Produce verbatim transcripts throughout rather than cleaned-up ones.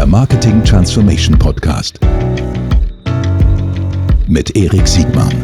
der Marketing Transformation Podcast mit Erik Siegmann.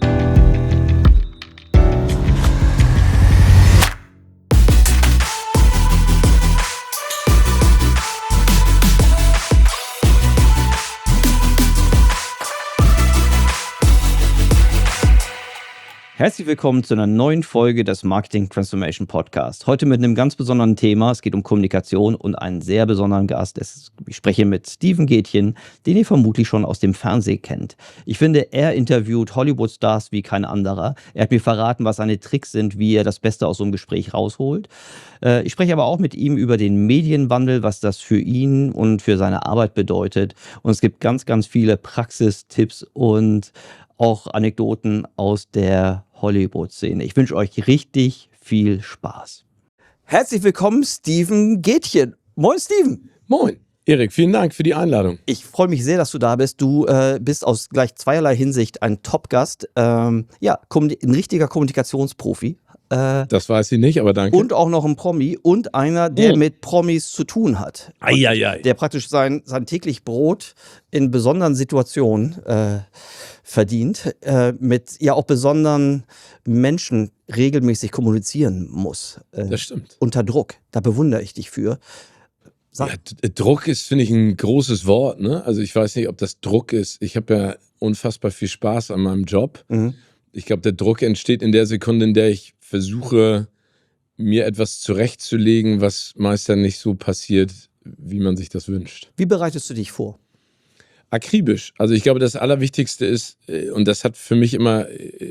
Herzlich willkommen zu einer neuen Folge des Marketing Transformation Podcast. Heute mit einem ganz besonderen Thema. Es geht um Kommunikation und einen sehr besonderen Gast. Ich spreche mit Steven Gätjen, den ihr vermutlich schon aus dem Fernsehen kennt. Ich finde, er interviewt Hollywood-Stars wie kein anderer. Er hat mir verraten, was seine Tricks sind, wie er das Beste aus so einem Gespräch rausholt. Ich spreche aber auch mit ihm über den Medienwandel, was das für ihn und für seine Arbeit bedeutet. Und es gibt ganz, ganz viele Praxistipps und auch Anekdoten aus der Hollywood-Szene. Ich wünsche euch richtig viel Spaß. Herzlich willkommen, Steven Gätjen. Moin, Steven. Moin. Erik, vielen Dank für die Einladung. Ich freue mich sehr, dass du da bist. Du äh, bist aus gleich zweierlei Hinsicht ein Top-Gast. Ähm, ja, ein richtiger Kommunikationsprofi. Äh, das weiß ich nicht, aber danke. Und auch noch ein Promi und einer, der oh. mit Promis zu tun hat. Eieiei. Der praktisch sein, sein täglich Brot in besonderen Situationen äh, verdient, äh, mit ja auch besonderen Menschen regelmäßig kommunizieren muss. Äh, das stimmt. Unter Druck. Da bewundere ich dich für. Ja, Druck ist, finde ich, ein großes Wort. Ne? Also ich weiß nicht, ob das Druck ist. Ich habe ja unfassbar viel Spaß an meinem Job. Mhm. Ich glaube, der Druck entsteht in der Sekunde, in der ich versuche, mir etwas zurechtzulegen, was meist dann nicht so passiert, wie man sich das wünscht. Wie bereitest du dich vor? Akribisch. Also ich glaube, das Allerwichtigste ist, und das hat für mich immer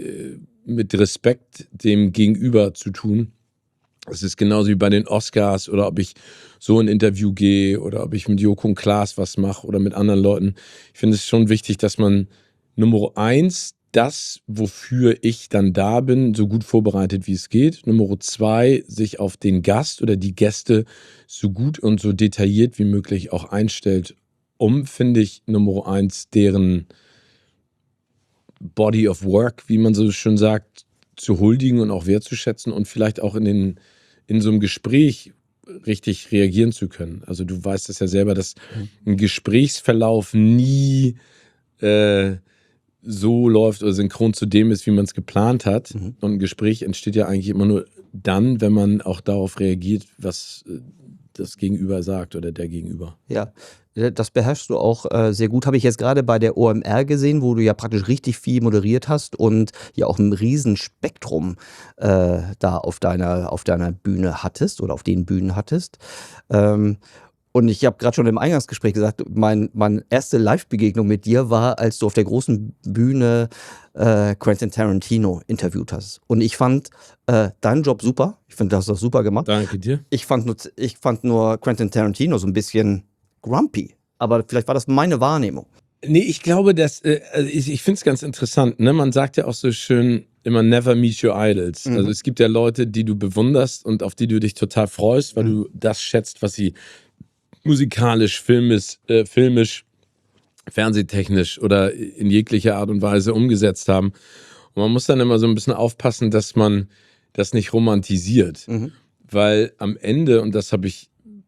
mit Respekt dem Gegenüber zu tun. Es ist genauso wie bei den Oscars oder ob ich so ein Interview gehe oder ob ich mit Joko und Klaas was mache oder mit anderen Leuten. Ich finde es schon wichtig, dass man Nummer eins das, wofür ich dann da bin, so gut vorbereitet, wie es geht. Nummer zwei, sich auf den Gast oder die Gäste so gut und so detailliert wie möglich auch einstellt, um, finde ich, Nummer eins, deren Body of Work, wie man so schön sagt, zu huldigen und auch wertzuschätzen und vielleicht auch in, den, in so einem Gespräch richtig reagieren zu können. Also du weißt es ja selber, dass ein Gesprächsverlauf nie äh, so läuft oder synchron zu dem ist, wie man es geplant hat. Mhm. Und ein Gespräch entsteht ja eigentlich immer nur dann, wenn man auch darauf reagiert, was das Gegenüber sagt oder der Gegenüber. Ja, das beherrschst du auch äh, sehr gut. Habe ich jetzt gerade bei der O M R gesehen, wo du ja praktisch richtig viel moderiert hast und ja auch ein Riesenspektrum äh, da auf deiner, auf deiner Bühne hattest oder auf den Bühnen hattest. Ähm, Und ich habe gerade schon im Eingangsgespräch gesagt, mein, meine erste Live-Begegnung mit dir war, als du auf der großen Bühne äh, Quentin Tarantino interviewt hast. Und ich fand äh, deinen Job super. Ich finde, du hast das super gemacht. Danke dir. Ich fand, nur, ich fand nur Quentin Tarantino so ein bisschen grumpy. Aber vielleicht war das meine Wahrnehmung. Nee, ich glaube, dass, äh, ich, ich finde es ganz interessant. Ne? Man sagt ja auch so schön immer never meet your idols. Mhm. Also es gibt ja Leute, die du bewunderst und auf die du dich total freust, weil mhm. du das schätzt, was sie musikalisch, filmisch, äh, filmisch, fernsehtechnisch oder in jeglicher Art und Weise umgesetzt haben. Und man muss dann immer so ein bisschen aufpassen, dass man das nicht romantisiert. Mhm. Weil am Ende, und das habe ich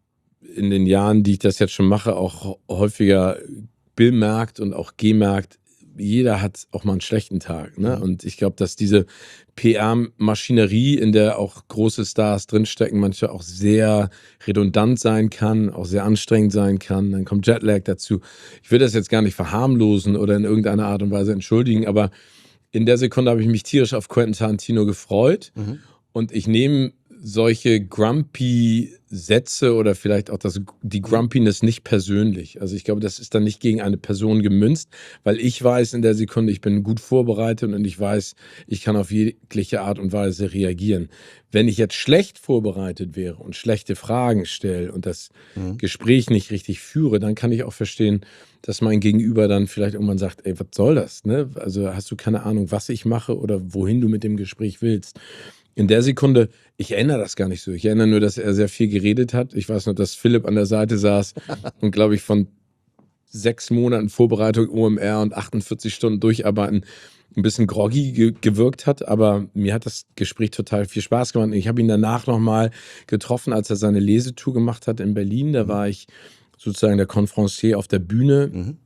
in den Jahren, die ich das jetzt schon mache, auch häufiger bemerkt und auch gemerkt, jeder hat auch mal einen schlechten Tag. Ne? Und ich glaube, dass diese P R-Maschinerie, in der auch große Stars drinstecken, manchmal auch sehr redundant sein kann, auch sehr anstrengend sein kann. Dann kommt Jetlag dazu. Ich will das jetzt gar nicht verharmlosen oder in irgendeiner Art und Weise entschuldigen, aber in der Sekunde habe ich mich tierisch auf Quentin Tarantino gefreut. Mhm. Und ich nehme solche grumpy Sätze oder vielleicht auch das, die Grumpiness nicht persönlich. Also ich glaube, das ist dann nicht gegen eine Person gemünzt, weil ich weiß in der Sekunde, ich bin gut vorbereitet und ich weiß, ich kann auf jegliche Art und Weise reagieren. Wenn ich jetzt schlecht vorbereitet wäre und schlechte Fragen stelle und das mhm. Gespräch nicht richtig führe, dann kann ich auch verstehen, dass mein Gegenüber dann vielleicht irgendwann sagt, ey, was soll das? Ne? Also hast du keine Ahnung, was ich mache oder wohin du mit dem Gespräch willst. In der Sekunde, ich erinnere das gar nicht so. Ich erinnere nur, dass er sehr viel geredet hat. Ich weiß noch, dass Philipp an der Seite saß und, glaube ich, von sechs Monaten Vorbereitung O M R und achtundvierzig Stunden Durcharbeiten ein bisschen groggy ge- gewirkt hat. Aber mir hat das Gespräch total viel Spaß gemacht. Ich habe ihn danach nochmal getroffen, als er seine Lesetour gemacht hat in Berlin. Da war ich sozusagen der Conferencier auf der Bühne. Mhm.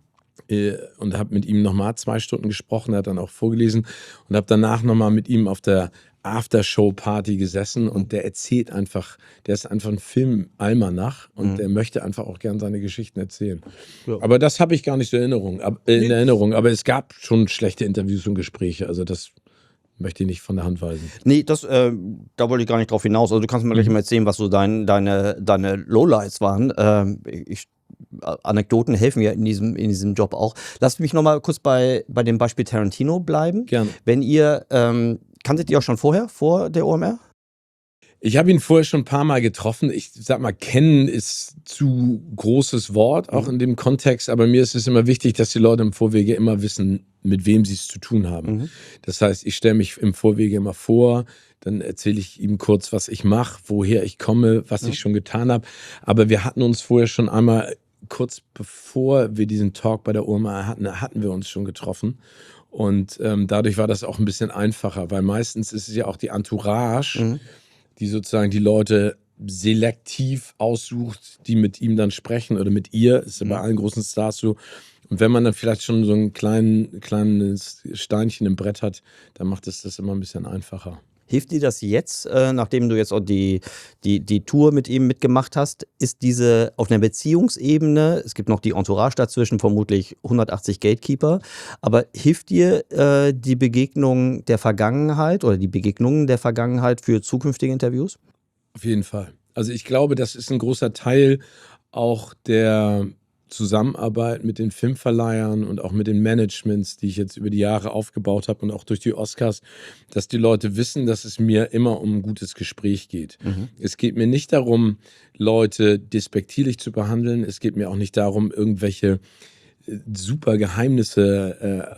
Und habe mit ihm nochmal zwei Stunden gesprochen, er hat dann auch vorgelesen und habe danach nochmal mit ihm auf der Aftershow-Party gesessen und der erzählt einfach, der ist einfach ein Film-Almanach und Mhm. der möchte einfach auch gern seine Geschichten erzählen. Ja. Aber das habe ich gar nicht so in Erinnerung, ab- äh, in Nee. Erinnerung, aber es gab schon schlechte Interviews und Gespräche, also das möchte ich nicht von der Hand weisen. Nee, das, äh, da wollte ich gar nicht drauf hinaus. Also du kannst mir gleich Mhm. mal erzählen, was so dein, deine, deine Lowlights waren. Ähm, ich, Anekdoten helfen ja in diesem, in diesem Job auch. Lass mich nochmal kurz bei, bei dem Beispiel Tarantino bleiben. Gerne. Wenn ihr, ähm, kanntet ihr auch schon vorher, vor der O M R? Ich habe ihn vorher schon ein paar Mal getroffen. Ich sag mal, kennen ist zu großes Wort, auch Mhm. in dem Kontext. Aber mir ist es immer wichtig, dass die Leute im Vorwege immer wissen, mit wem sie es zu tun haben. Mhm. Das heißt, ich stelle mich im Vorwege immer vor, dann erzähle ich ihm kurz, was ich mache, woher ich komme, was Mhm. ich schon getan habe. Aber wir hatten uns vorher schon einmal, kurz bevor wir diesen Talk bei der O M R hatten, hatten wir uns schon getroffen. Und ähm, dadurch war das auch ein bisschen einfacher, weil meistens ist es ja auch die Entourage, Mhm. die sozusagen die Leute selektiv aussucht, die mit ihm dann sprechen oder mit ihr. Ist ja bei Mhm. allen großen Stars so. Und wenn man dann vielleicht schon so ein kleinen, kleines Steinchen im Brett hat, dann macht es das immer ein bisschen einfacher. Hilft dir das jetzt, äh, nachdem du jetzt auch die, die, die Tour mit ihm mitgemacht hast? Ist diese auf einer Beziehungsebene, es gibt noch die Entourage dazwischen, vermutlich hundertachtzig Gatekeeper, aber hilft dir äh, die Begegnung der Vergangenheit oder die Begegnungen der Vergangenheit für zukünftige Interviews? Auf jeden Fall. Also ich glaube, das ist ein großer Teil auch der Zusammenarbeit mit den Filmverleihern und auch mit den Managements, die ich jetzt über die Jahre aufgebaut habe und auch durch die Oscars, dass die Leute wissen, dass es mir immer um ein gutes Gespräch geht. Mhm. Es geht mir nicht darum, Leute despektierlich zu behandeln. Es geht mir auch nicht darum, irgendwelche äh, super Geheimnisse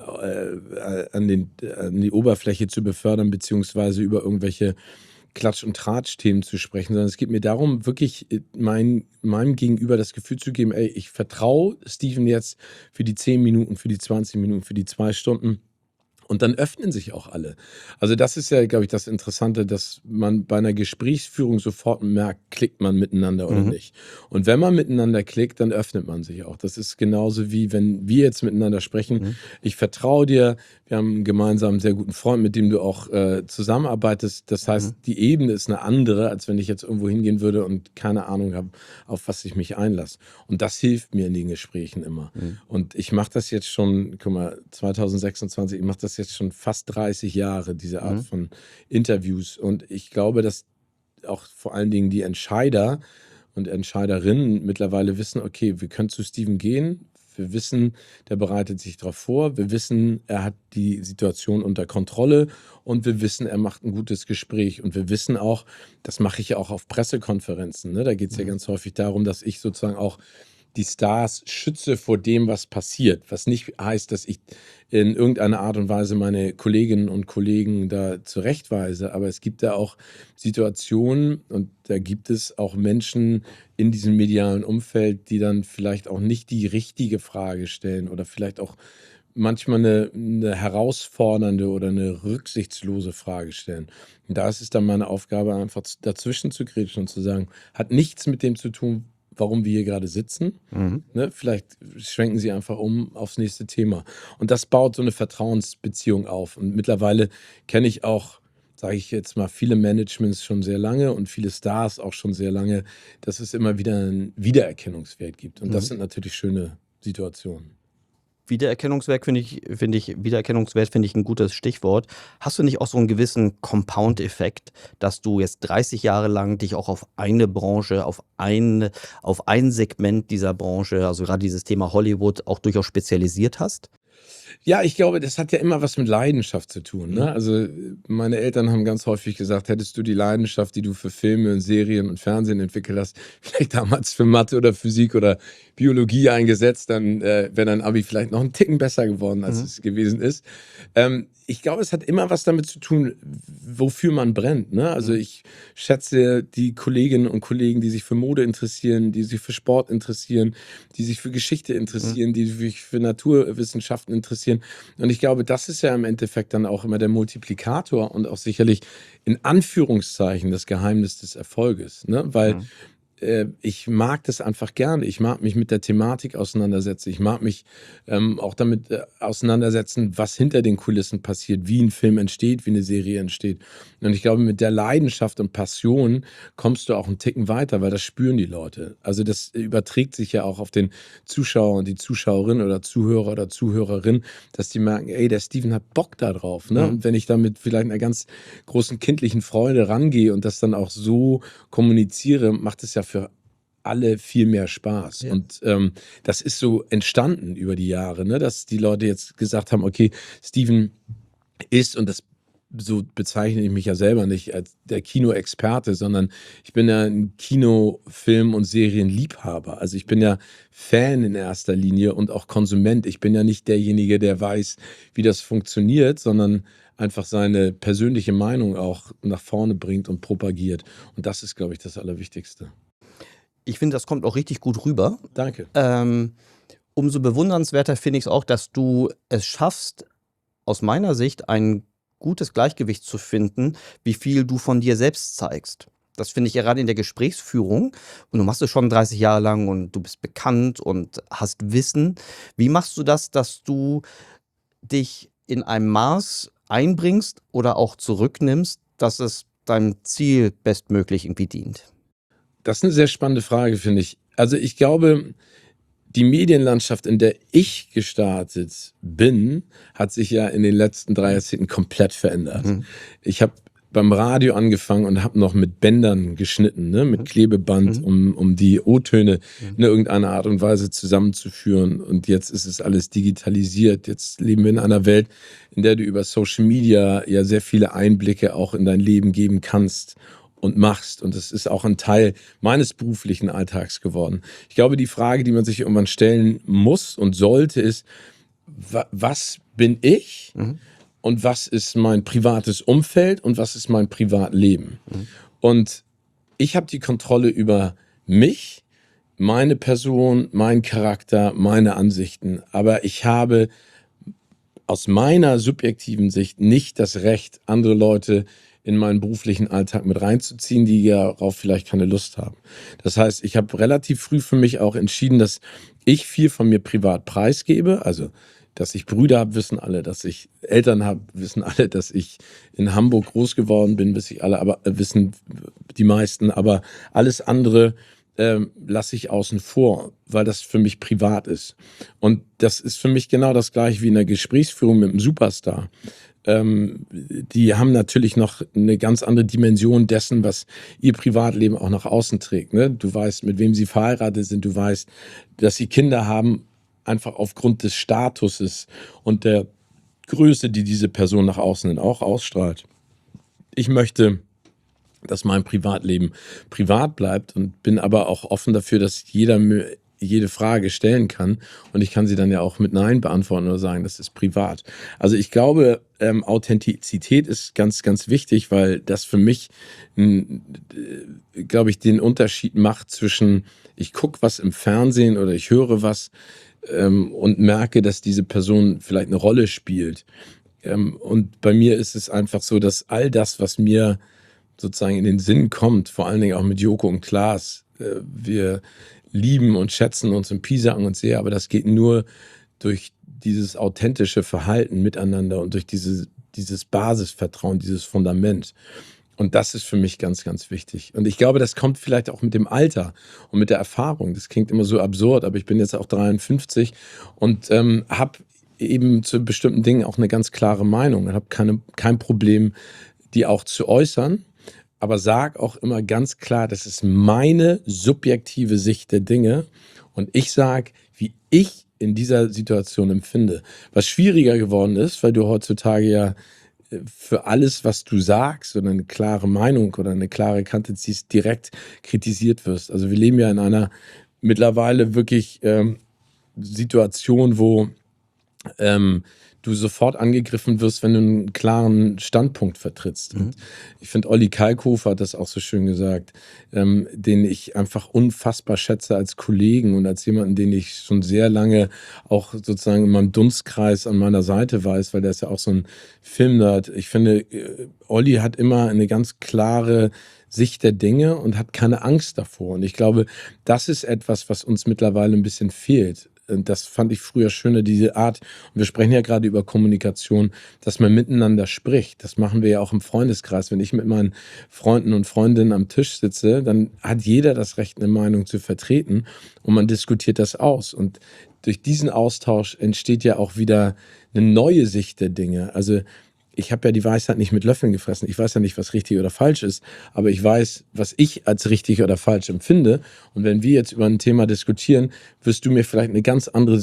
äh, äh, an, den, an die Oberfläche zu befördern, beziehungsweise über irgendwelche Klatsch- und Tratsch-Themen zu sprechen, sondern es geht mir darum, wirklich äh, mein, meinem Gegenüber das Gefühl zu geben, ey, ich vertraue Steven jetzt für die zehn Minuten, für die zwanzig Minuten, für die zwei Stunden. Und dann öffnen sich auch alle. Also das ist ja, glaube ich, das Interessante, dass man bei einer Gesprächsführung sofort merkt, klickt man miteinander oder Mhm. nicht. Und wenn man miteinander klickt, dann öffnet man sich auch. Das ist genauso wie, wenn wir jetzt miteinander sprechen. Mhm. Ich vertraue dir, wir haben einen gemeinsamen sehr guten Freund, mit dem du auch äh, zusammenarbeitest. Das heißt, Mhm. die Ebene ist eine andere, als wenn ich jetzt irgendwo hingehen würde und keine Ahnung habe, auf was ich mich einlasse. Und das hilft mir in den Gesprächen immer. Mhm. Und ich mache das jetzt schon, guck mal, zwanzig sechsundzwanzig, ich mache das jetzt schon fast dreißig Jahre, diese Art Mhm. von Interviews. Und ich glaube, dass auch vor allen Dingen die Entscheider und Entscheiderinnen mittlerweile wissen, okay, wir können zu Steven gehen. Wir wissen, der bereitet sich darauf vor. Wir wissen, er hat die Situation unter Kontrolle. Und wir wissen, er macht ein gutes Gespräch. Und wir wissen auch, das mache ich ja auch auf Pressekonferenzen. Ne? Da geht es ja Mhm. ganz häufig darum, dass ich sozusagen auch die Stars schütze vor dem, was passiert. Was nicht heißt, dass ich in irgendeiner Art und Weise meine Kolleginnen und Kollegen da zurechtweise. Aber es gibt da auch Situationen und da gibt es auch Menschen in diesem medialen Umfeld, die dann vielleicht auch nicht die richtige Frage stellen oder vielleicht auch manchmal eine, eine herausfordernde oder eine rücksichtslose Frage stellen. Und da ist es dann meine Aufgabe, einfach dazwischen zu grätschen und zu sagen, hat nichts mit dem zu tun, warum wir hier gerade sitzen. Mhm. Ne? Vielleicht schwenken sie einfach um aufs nächste Thema. Und das baut so eine Vertrauensbeziehung auf. Und mittlerweile kenne ich auch, sage ich jetzt mal, viele Managements schon sehr lange und viele Stars auch schon sehr lange, dass es immer wieder einen Wiedererkennungswert gibt. Und das Mhm. sind natürlich schöne Situationen. Wiedererkennungswert finde ich, finde ich, Wiedererkennungswert finde ich ein gutes Stichwort. Hast du nicht auch so einen gewissen Compound-Effekt, dass du jetzt dreißig Jahre lang dich auch auf eine Branche, auf ein, auf ein Segment dieser Branche, also gerade dieses Thema Hollywood, auch durchaus spezialisiert hast? Ja, ich glaube, das hat ja immer was mit Leidenschaft zu tun. Ne? Mhm. Also meine Eltern haben ganz häufig gesagt, hättest du die Leidenschaft, die du für Filme und Serien und Fernsehen entwickelt hast, vielleicht damals für Mathe oder Physik oder Biologie eingesetzt, dann äh, wäre dein Abi vielleicht noch einen Ticken besser geworden, als Mhm. es gewesen ist. Ähm, ich glaube, es hat immer was damit zu tun, wofür man brennt. Ne? Also Mhm. ich schätze die Kolleginnen und Kollegen, die sich für Mode interessieren, die sich für Sport interessieren, die sich für Geschichte Mhm. interessieren, die sich für Naturwissenschaften interessieren. Und ich glaube, das ist ja im Endeffekt dann auch immer der Multiplikator und auch sicherlich in Anführungszeichen das Geheimnis des Erfolges. Ne? Weil Mhm. äh, ich mag das einfach gerne. Ich mag mich mit der Thematik auseinandersetzen. Ich mag mich ähm, auch damit äh, auseinandersetzen, was hinter den Kulissen passiert, wie ein Film entsteht, wie eine Serie entsteht. Und ich glaube, mit der Leidenschaft und Passion kommst du auch einen Ticken weiter, weil das spüren die Leute. Also das überträgt sich ja auch auf den Zuschauer und die Zuschauerin oder Zuhörer oder Zuhörerin, dass die merken, ey, der Steven hat Bock da drauf. Ne? Mhm. Und wenn ich damit vielleicht einer ganz großen kindlichen Freude rangehe und das dann auch so kommuniziere, macht es ja für alle viel mehr Spaß. Ja. Und ähm, das ist so entstanden über die Jahre, ne? Dass die Leute jetzt gesagt haben, okay, Steven ist, und das so bezeichne ich mich ja selber nicht als der Kinoexperte, sondern ich bin ja ein Kino-, Film- und Serienliebhaber. Also ich bin ja Fan in erster Linie und auch Konsument. Ich bin ja nicht derjenige, der weiß, wie das funktioniert, sondern einfach seine persönliche Meinung auch nach vorne bringt und propagiert. Und das ist, glaube ich, das Allerwichtigste. Ich finde, das kommt auch richtig gut rüber. Danke. Ähm, umso bewundernswerter finde ich es auch, dass du es schaffst, aus meiner Sicht ein gutes Gleichgewicht zu finden, wie viel du von dir selbst zeigst. Das finde ich gerade in der Gesprächsführung. Und du machst es schon dreißig Jahre lang und du bist bekannt und hast Wissen. Wie machst du das, dass du dich in einem Maß einbringst oder auch zurücknimmst, dass es deinem Ziel bestmöglich irgendwie dient? Das ist eine sehr spannende Frage, finde ich. Also ich glaube, die Medienlandschaft, in der ich gestartet bin, hat sich ja in den letzten drei Jahrzehnten komplett verändert. Mhm. Ich habe beim Radio angefangen und habe noch mit Bändern geschnitten, ne? Mit Mhm. Klebeband, Mhm. um, um die O-Töne Mhm. in irgendeiner Art und Weise zusammenzuführen. Und jetzt ist es alles digitalisiert. Jetzt leben wir in einer Welt, in der du über Social Media ja sehr viele Einblicke auch in dein Leben geben kannst und machst. Und das ist auch ein Teil meines beruflichen Alltags geworden. Ich glaube, die Frage, die man sich irgendwann stellen muss und sollte, ist, wa- was bin ich Mhm. und was ist mein privates Umfeld und was ist mein Privatleben? Mhm. Und ich habe die Kontrolle über mich, meine Person, meinen Charakter, meine Ansichten. Aber ich habe aus meiner subjektiven Sicht nicht das Recht, andere Leute in meinen beruflichen Alltag mit reinzuziehen, die darauf vielleicht keine Lust haben. Das heißt, ich habe relativ früh für mich auch entschieden, dass ich viel von mir privat preisgebe. Also, dass ich Brüder habe, wissen alle. Dass ich Eltern habe, wissen alle. Dass ich in Hamburg groß geworden bin, wissen alle, aber äh, wissen die meisten. Aber alles andere ähm, lasse ich außen vor, weil das für mich privat ist. Und das ist für mich genau das Gleiche wie in der Gesprächsführung mit einem Superstar. Ähm, die haben natürlich noch eine ganz andere Dimension dessen, was ihr Privatleben auch nach außen trägt. Ne? Du weißt, mit wem sie verheiratet sind, du weißt, dass sie Kinder haben, einfach aufgrund des Statuses und der Größe, die diese Person nach außen hin auch ausstrahlt. Ich möchte, dass mein Privatleben privat bleibt und bin aber auch offen dafür, dass jeder mir jede Frage stellen kann und ich kann sie dann ja auch mit Nein beantworten oder sagen, das ist privat. Also ich glaube, ähm, Authentizität ist ganz, ganz wichtig, weil das für mich, n, äh, glaube ich, den Unterschied macht zwischen, ich gucke was im Fernsehen oder ich höre was ähm, und merke, dass diese Person vielleicht eine Rolle spielt. Ähm, und bei mir ist es einfach so, dass all das, was mir sozusagen in den Sinn kommt, vor allen Dingen auch mit Joko und Klaas, äh, wir lieben und schätzen uns und piesacken uns sehr, aber das geht nur durch dieses authentische Verhalten miteinander und durch diese, dieses Basisvertrauen, dieses Fundament. Und das ist für mich ganz, ganz wichtig. Und ich glaube, das kommt vielleicht auch mit dem Alter und mit der Erfahrung. Das klingt immer so absurd, aber ich bin jetzt auch dreiundfünfzig und ähm, habe eben zu bestimmten Dingen auch eine ganz klare Meinung und habe keine, kein Problem, die auch zu äußern. Aber sag auch immer ganz klar, das ist meine subjektive Sicht der Dinge. Und ich sage, wie ich in dieser Situation empfinde. Was schwieriger geworden ist, weil du heutzutage ja äh, für alles, was du sagst oder eine klare Meinung oder eine klare Kante ziehst, direkt kritisiert wirst. Also wir leben ja in einer mittlerweile wirklich ähm, Situation, wo ähm, du sofort angegriffen wirst, wenn du einen klaren Standpunkt vertrittst. Mhm. Und ich finde, Olli Kalkofer hat das auch so schön gesagt, ähm, den ich einfach unfassbar schätze als Kollegen und als jemanden, den ich schon sehr lange auch sozusagen in meinem Dunstkreis an meiner Seite weiß, weil der ist ja auch so ein Filmnerd. Ich finde, äh, Olli hat immer eine ganz klare Sicht der Dinge und hat keine Angst davor. Und ich glaube, das ist etwas, was uns mittlerweile ein bisschen fehlt. Und das fand ich früher schöner, diese Art, und wir sprechen ja gerade über Kommunikation, dass man miteinander spricht. Das machen wir ja auch im Freundeskreis. Wenn ich mit meinen Freunden und Freundinnen am Tisch sitze, dann hat jeder das Recht, eine Meinung zu vertreten und man diskutiert das aus. Und durch diesen Austausch entsteht ja auch wieder eine neue Sicht der Dinge. Also ich habe ja die Weisheit nicht mit Löffeln gefressen. Ich weiß ja nicht, was richtig oder falsch ist, aber ich weiß, was ich als richtig oder falsch empfinde. Und wenn wir jetzt über ein Thema diskutieren, wirst du mir vielleicht eine ganz andere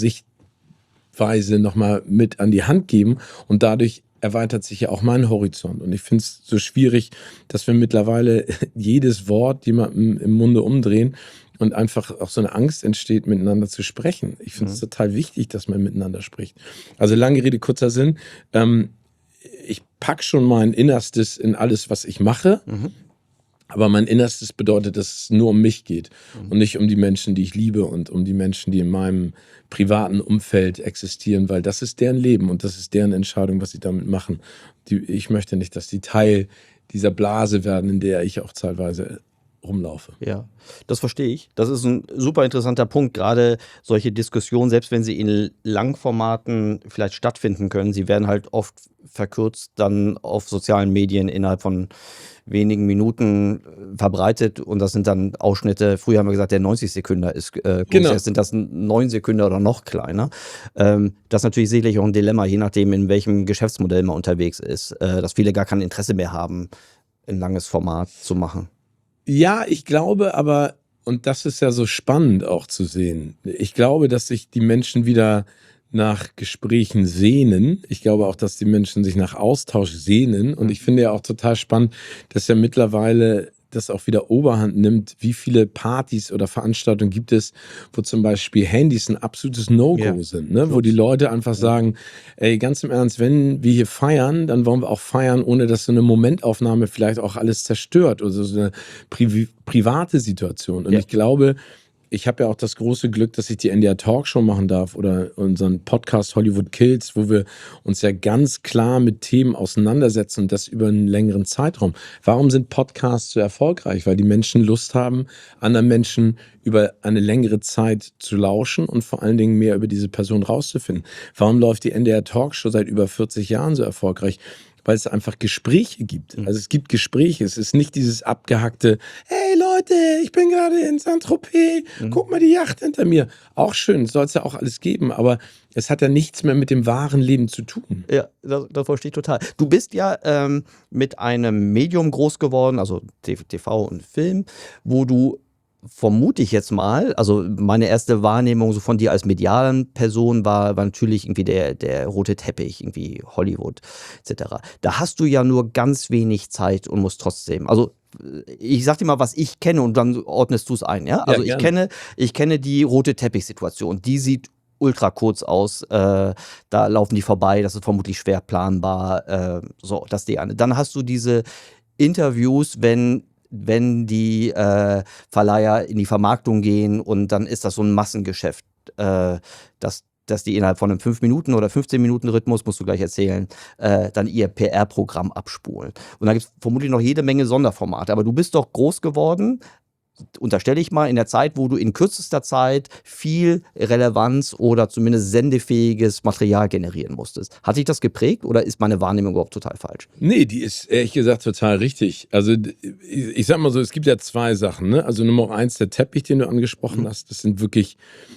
Sichtweise nochmal mit an die Hand geben. Und dadurch erweitert sich ja auch mein Horizont. Und ich finde es so schwierig, dass wir mittlerweile jedes Wort jemandem im Munde umdrehen und einfach auch so eine Angst entsteht, miteinander zu sprechen. Ich finde es mhm. total wichtig, dass man miteinander spricht. Also lange Rede, kurzer Sinn. Ähm, Ich packe schon mein Innerstes in alles, was ich mache, mhm. aber mein Innerstes bedeutet, dass es nur um mich geht mhm. und nicht um die Menschen, die ich liebe und um die Menschen, die in meinem privaten Umfeld existieren, weil das ist deren Leben und das ist deren Entscheidung, was sie damit machen. Die, ich möchte nicht, dass die Teil dieser Blase werden, in der ich auch teilweise rumlaufe. Ja, das verstehe ich. Das ist ein super interessanter Punkt. Gerade solche Diskussionen, selbst wenn sie in Langformaten vielleicht stattfinden können, sie werden halt oft verkürzt dann auf sozialen Medien innerhalb von wenigen Minuten verbreitet und das sind dann Ausschnitte, früher haben wir gesagt, der neunzig Sekünder ist äh, groß, Genau. jetzt sind das neun Sekünder oder noch kleiner. Ähm, das ist natürlich sicherlich auch ein Dilemma, je nachdem, in welchem Geschäftsmodell man unterwegs ist, äh, dass viele gar kein Interesse mehr haben, ein langes Format zu machen. Ja, ich glaube aber, und das ist ja so spannend auch zu sehen, ich glaube, dass sich die Menschen wieder nach Gesprächen sehnen. Ich glaube auch, dass die Menschen sich nach Austausch sehnen. Und ich finde ja auch total spannend, dass ja mittlerweile das auch wieder Oberhand nimmt, wie viele Partys oder Veranstaltungen gibt es, wo zum Beispiel Handys ein absolutes No-Go Ja. sind, ne? Wo die Leute einfach sagen, ey, ganz im Ernst, wenn wir hier feiern, dann wollen wir auch feiern, ohne dass so eine Momentaufnahme vielleicht auch alles zerstört oder so eine pri private Situation. Und Ja. ich glaube, ich habe ja auch das große Glück, dass ich die N D R Talkshow machen darf oder unseren Podcast Hollywood Kills, wo wir uns ja ganz klar mit Themen auseinandersetzen und das über einen längeren Zeitraum. Warum sind Podcasts so erfolgreich? Weil die Menschen Lust haben, anderen Menschen über eine längere Zeit zu lauschen und vor allen Dingen mehr über diese Person rauszufinden. Warum läuft die N D R Talkshow seit über vierzig Jahren so erfolgreich? Weil es einfach Gespräche gibt. Also es gibt Gespräche. Es ist nicht dieses abgehackte, hey Leute, ich bin gerade in Saint-Tropez, Mhm. guck mal die Yacht hinter mir. Auch schön, soll es ja auch alles geben, aber es hat ja nichts mehr mit dem wahren Leben zu tun. Ja, das, das verstehe ich total. Du bist ja ähm, mit einem Medium groß geworden, also T V und Film, wo du, vermute ich jetzt mal, also meine erste Wahrnehmung so von dir als medialen Person war, war natürlich irgendwie der, der rote Teppich, irgendwie Hollywood et cetera. Da hast du ja nur ganz wenig Zeit und musst trotzdem, also ich sag dir mal, was ich kenne und dann ordnest du es ein, ja? Also ich gerne. kenne, ich kenne die rote Teppich-Situation, die sieht ultra kurz aus, äh, da laufen die vorbei, das ist vermutlich schwer planbar, äh, so, das ist die eine. Dann hast du diese Interviews, wenn wenn die äh, Verleiher in die Vermarktung gehen und dann ist das so ein Massengeschäft, äh, dass, dass die innerhalb von einem fünf Minuten oder fünfzehn Minuten Rhythmus, musst du gleich erzählen, äh, dann ihr P R-Programm abspulen. Und da gibt es vermutlich noch jede Menge Sonderformate, aber du bist doch groß geworden, unterstelle ich mal, in der Zeit, wo du in kürzester Zeit viel Relevanz oder zumindest sendefähiges Material generieren musstest. Hat dich das geprägt oder ist meine Wahrnehmung überhaupt total falsch? Nee, die ist ehrlich gesagt total richtig. Also ich, ich sag mal so, es gibt ja zwei Sachen, ne? Also Nummer eins, der Teppich, den du angesprochen Mhm. hast, das sind wirklich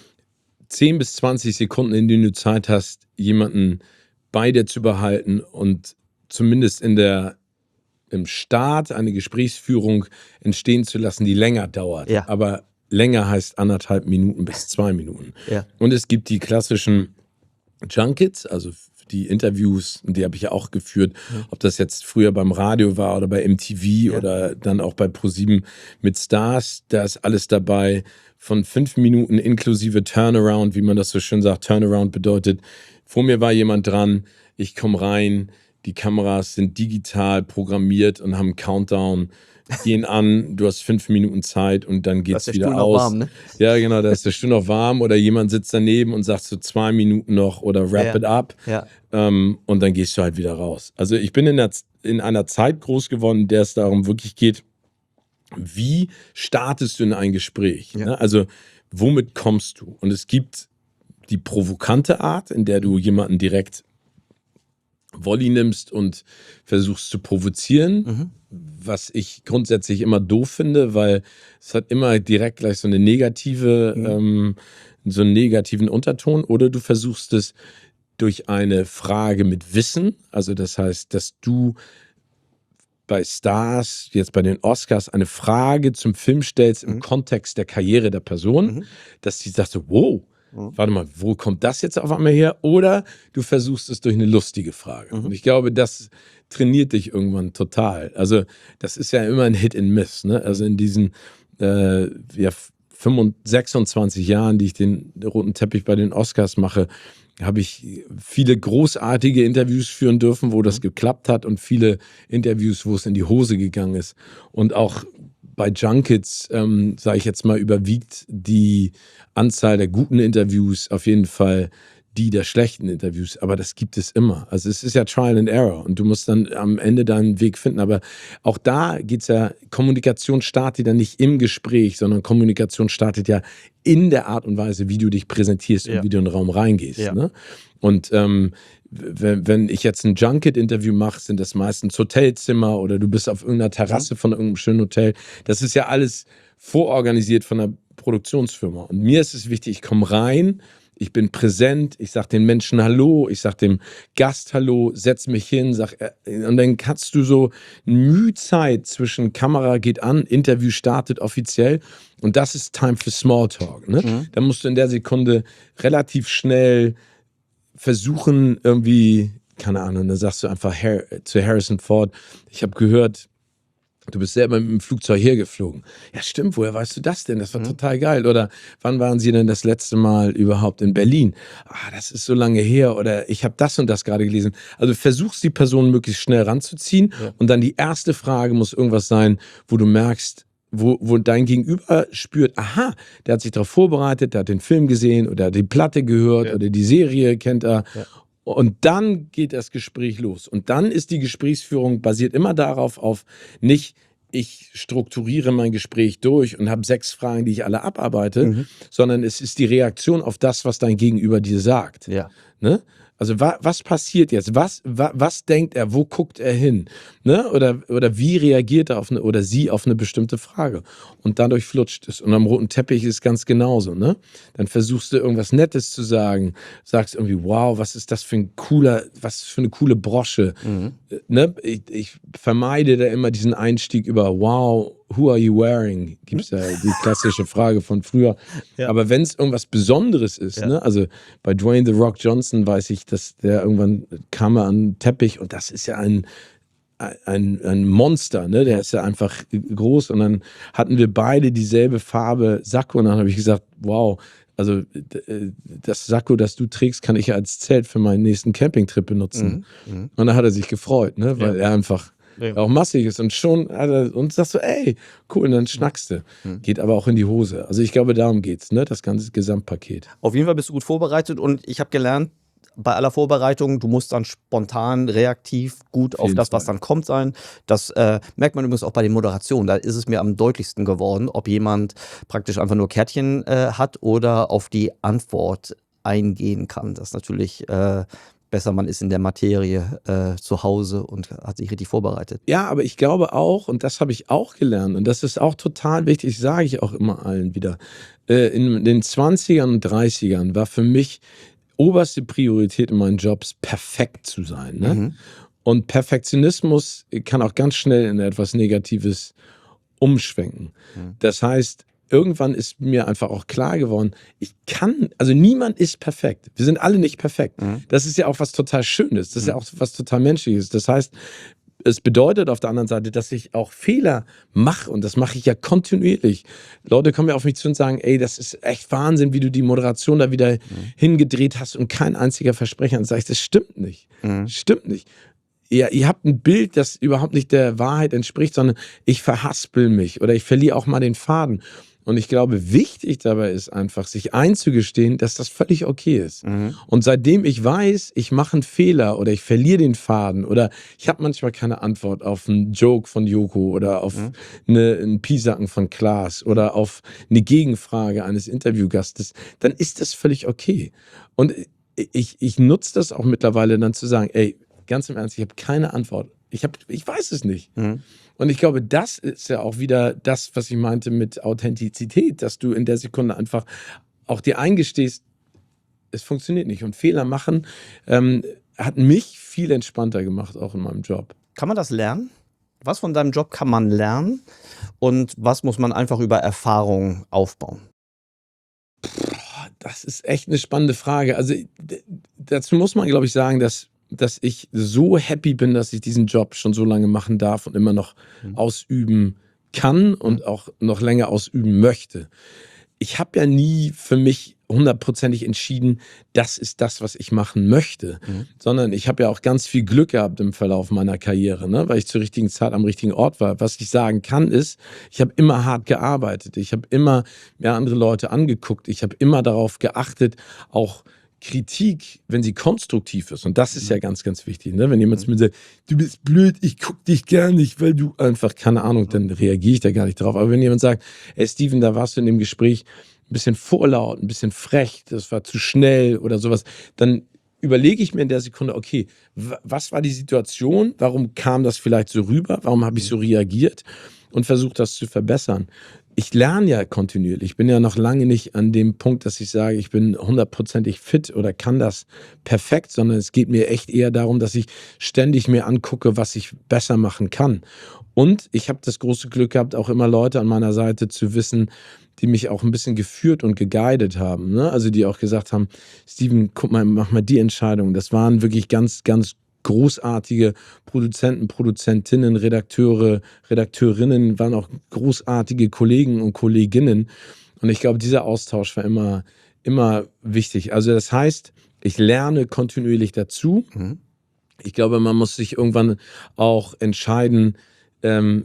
zehn bis zwanzig Sekunden, in denen du Zeit hast, jemanden bei dir zu behalten und zumindest in der im Start eine Gesprächsführung entstehen zu lassen, die länger dauert. Ja. Aber länger heißt anderthalb Minuten bis zwei Minuten. Ja. Und es gibt die klassischen Junkets, also die Interviews, die habe ich ja auch geführt, Ja. ob das jetzt früher beim Radio war oder bei M T V Ja. oder dann auch bei ProSieben mit Stars, da ist alles dabei von fünf Minuten inklusive Turnaround, wie man das so schön sagt. Turnaround bedeutet Vor mir war jemand dran, ich komme rein, die Kameras sind digital programmiert und haben einen Countdown, gehen an, du hast fünf Minuten Zeit und dann geht's Da ist der wieder Stuhl noch aus. warm, ne? Ja, genau, da ist der Stuhl noch warm oder jemand sitzt daneben und sagt so zwei Minuten noch oder wrap Ja. it up Ja. ähm, und dann gehst du halt wieder raus. Also ich bin in, der, in einer Zeit groß geworden, in der es darum wirklich geht, wie startest du in ein Gespräch? Ja. Ne? Also womit kommst du? Und es gibt die provokante Art, in der du jemanden direkt Volley nimmst und versuchst zu provozieren, Mhm. was ich grundsätzlich immer doof finde, weil es hat immer direkt gleich so eine negative, Mhm. ähm, so einen negativen Unterton. Oder du versuchst es durch eine Frage mit Wissen, also das heißt, dass du bei Stars, jetzt bei den Oscars, eine Frage zum Film stellst im Mhm. Kontext der Karriere der Person, Mhm. dass die sagt so, wow, Mhm. warte mal, wo kommt das jetzt auf einmal her? Oder du versuchst es durch eine lustige Frage. Mhm. Und ich glaube, das trainiert dich irgendwann total. Also das ist ja immer ein Hit and Miss. Ne? Also in diesen äh, ja, fünfundzwanzig, sechsundzwanzig Jahren, die ich den roten Teppich bei den Oscars mache, habe ich viele großartige Interviews führen dürfen, wo das Mhm. geklappt hat und viele Interviews, wo es in die Hose gegangen ist. Und auch bei Junkets, ähm, sage ich jetzt mal, überwiegt die Anzahl der guten Interviews auf jeden Fall die der schlechten Interviews. Aber das gibt es immer. Also es ist ja Trial and Error und du musst dann am Ende deinen Weg finden. Aber auch da geht es ja, Kommunikation startet ja nicht im Gespräch, sondern Kommunikation startet ja in der Art und Weise, wie du dich präsentierst Ja. und wie du in den Raum reingehst. Ja. Ne? Und ähm, wenn, wenn ich jetzt ein Junket-Interview mache, sind das meistens Hotelzimmer oder du bist auf irgendeiner Terrasse von irgendeinem schönen Hotel. Das ist ja alles vororganisiert von einer Produktionsfirma. Und mir ist es wichtig, ich komme rein, ich bin präsent, ich sage den Menschen Hallo, ich sage dem Gast Hallo, setz mich hin, sag, äh, und dann kannst du so Mühe Zeit zwischen Kamera geht an, Interview startet offiziell und das ist Time for Smalltalk. Ne? Mhm. Da musst du in der Sekunde relativ schnell versuchen, irgendwie, keine Ahnung, dann sagst du einfach Har- zu Harrison Ford, ich habe gehört, du bist selber mit dem Flugzeug hergeflogen. Ja, stimmt, woher weißt du das denn? Das war Mhm. total geil. Oder wann waren Sie denn das letzte Mal überhaupt in Berlin? Ah, das ist so lange her. Oder ich habe das und das gerade gelesen. Also versuchst die Person möglichst schnell ranzuziehen. Ja. Und dann die erste Frage muss irgendwas sein, wo du merkst, wo, wo dein Gegenüber spürt, aha, der hat sich darauf vorbereitet, der hat den Film gesehen oder hat die Platte gehört Ja. oder die Serie kennt er. Ja. Und dann geht das Gespräch los. Und dann ist die Gesprächsführung basiert immer darauf, auf nicht, ich strukturiere mein Gespräch durch und habe sechs Fragen, die ich alle abarbeite, Mhm. sondern es ist die Reaktion auf das, was dein Gegenüber dir sagt. Ja. Ne? Also wa was passiert jetzt? Was, wa was denkt er? Wo guckt er hin? Ne? Oder, oder wie reagiert er auf eine, oder sie auf eine bestimmte Frage? Und dadurch flutscht es. Und am roten Teppich ist es ganz genauso. Ne? Dann versuchst du irgendwas Nettes zu sagen, sagst irgendwie, wow, was ist das für ein cooler, was für eine coole Brosche. Mhm. Ne? Ich, ich vermeide da immer diesen Einstieg über, wow, who are you wearing? Gibt es ja die klassische Frage von früher. Ja. Aber wenn es irgendwas Besonderes ist, Ja. ne? Also bei Dwayne The Rock Johnson weiß ich, dass der irgendwann kam er an den Teppich und das ist ja ein, ein, ein Monster, ne? Der ist ja einfach groß und dann hatten wir beide dieselbe Farbe Sakko und dann habe ich gesagt, wow, also das Sakko, das du trägst, kann ich ja als Zelt für meinen nächsten Campingtrip benutzen. Mhm. Mhm. Und dann hat er sich gefreut, ne? Weil Ja. er einfach Ja. auch massig ist und schon hat er, und sagst so, ey, cool, und dann schnackst du. Mhm. Geht aber auch in die Hose. Also ich glaube, darum geht's, ne? Das ganze Gesamtpaket. Auf jeden Fall bist du gut vorbereitet und ich habe gelernt, bei aller Vorbereitung, du musst dann spontan, reaktiv gut auf jeden das, was Fall. dann kommt, sein. Das äh, merkt man übrigens auch bei den Moderationen. Da ist es mir am deutlichsten geworden, ob jemand praktisch einfach nur Kärtchen äh, hat oder auf die Antwort eingehen kann. Das ist natürlich äh, besser, man ist in der Materie äh, zu Hause und hat sich richtig vorbereitet. Ja, aber ich glaube auch, und das habe ich auch gelernt, und das ist auch total wichtig, sage ich auch immer allen wieder, äh, in den zwanzigern und dreißigern war für mich oberste Priorität in meinen Jobs, perfekt zu sein. Ne? Mhm. Und Perfektionismus kann auch ganz schnell in etwas Negatives umschwenken. Mhm. Das heißt, irgendwann ist mir einfach auch klar geworden, ich kann, also niemand ist perfekt. Wir sind alle nicht perfekt. Mhm. Das ist ja auch was total Schönes. Das ist ja auch was total Menschliches. Das heißt, es bedeutet auf der anderen Seite, dass ich auch Fehler mache und das mache ich ja kontinuierlich. Leute kommen ja auf mich zu und sagen, ey, das ist echt Wahnsinn, wie du die Moderation da wieder mhm. hingedreht hast und kein einziger Versprecher. Und sage ich, das stimmt nicht. Mhm. Stimmt nicht. Ihr, ihr habt ein Bild, das überhaupt nicht der Wahrheit entspricht, sondern ich verhaspel mich oder ich verliere auch mal den Faden. Und ich glaube, wichtig dabei ist einfach, sich einzugestehen, dass das völlig okay ist. Mhm. Und seitdem ich weiß, ich mache einen Fehler oder ich verliere den Faden oder ich habe manchmal keine Antwort auf einen Joke von Joko oder auf mhm. eine, einen Piesacken von Klaas oder auf eine Gegenfrage eines Interviewgastes, dann ist das völlig okay. Und ich, ich nutze das auch mittlerweile dann zu sagen, ey, ganz im Ernst, ich habe keine Antwort. Ich, hab, ich weiß es nicht. Mhm. Und ich glaube, das ist ja auch wieder das, was ich meinte mit Authentizität, dass du in der Sekunde einfach auch dir eingestehst, es funktioniert nicht. Und Fehler machen ähm, hat mich viel entspannter gemacht, auch in meinem Job. Kann man das lernen? Was von deinem Job kann man lernen? Und was muss man einfach über Erfahrung aufbauen? Das ist echt eine spannende Frage. Also dazu muss man, glaube ich, sagen, dass dass ich so happy bin, dass ich diesen Job schon so lange machen darf und immer noch mhm. ausüben kann und auch noch länger ausüben möchte. Ich habe ja nie für mich hundertprozentig entschieden, das ist das, was ich machen möchte, mhm. sondern ich habe ja auch ganz viel Glück gehabt im Verlauf meiner Karriere, ne? Weil ich zur richtigen Zeit am richtigen Ort war. Was ich sagen kann ist, ich habe immer hart gearbeitet, ich habe immer mir andere Leute angeguckt, ich habe immer darauf geachtet, auch Kritik, wenn sie konstruktiv ist, und das ist ja ganz, ganz wichtig, ne? Wenn jemand zu mir sagt, du bist blöd, ich guck dich gar nicht, weil du einfach, keine Ahnung, dann reagiere ich da gar nicht drauf. Aber wenn jemand sagt, ey Steven, da warst du in dem Gespräch ein bisschen vorlaut, ein bisschen frech, das war zu schnell oder sowas, dann überlege ich mir in der Sekunde, okay, was war die Situation, warum kam das vielleicht so rüber, warum habe ich so reagiert und versuche das zu verbessern. Ich lerne ja kontinuierlich. Ich bin ja noch lange nicht an dem Punkt, dass ich sage, ich bin hundertprozentig fit oder kann das perfekt, sondern es geht mir echt eher darum, dass ich ständig mir angucke, was ich besser machen kann. Und ich habe das große Glück gehabt, auch immer Leute an meiner Seite zu wissen, die mich auch ein bisschen geführt und geguidet haben, ne? Also die auch gesagt haben, Steven, guck mal, mach mal die Entscheidung. Das waren wirklich ganz, ganz großartige Produzenten, Produzentinnen, Redakteure, Redakteurinnen, waren auch großartige Kollegen und Kolleginnen. Und ich glaube, dieser Austausch war immer, immer wichtig. Also das heißt, ich lerne kontinuierlich dazu. Mhm. Ich glaube, man muss sich irgendwann auch entscheiden, ähm,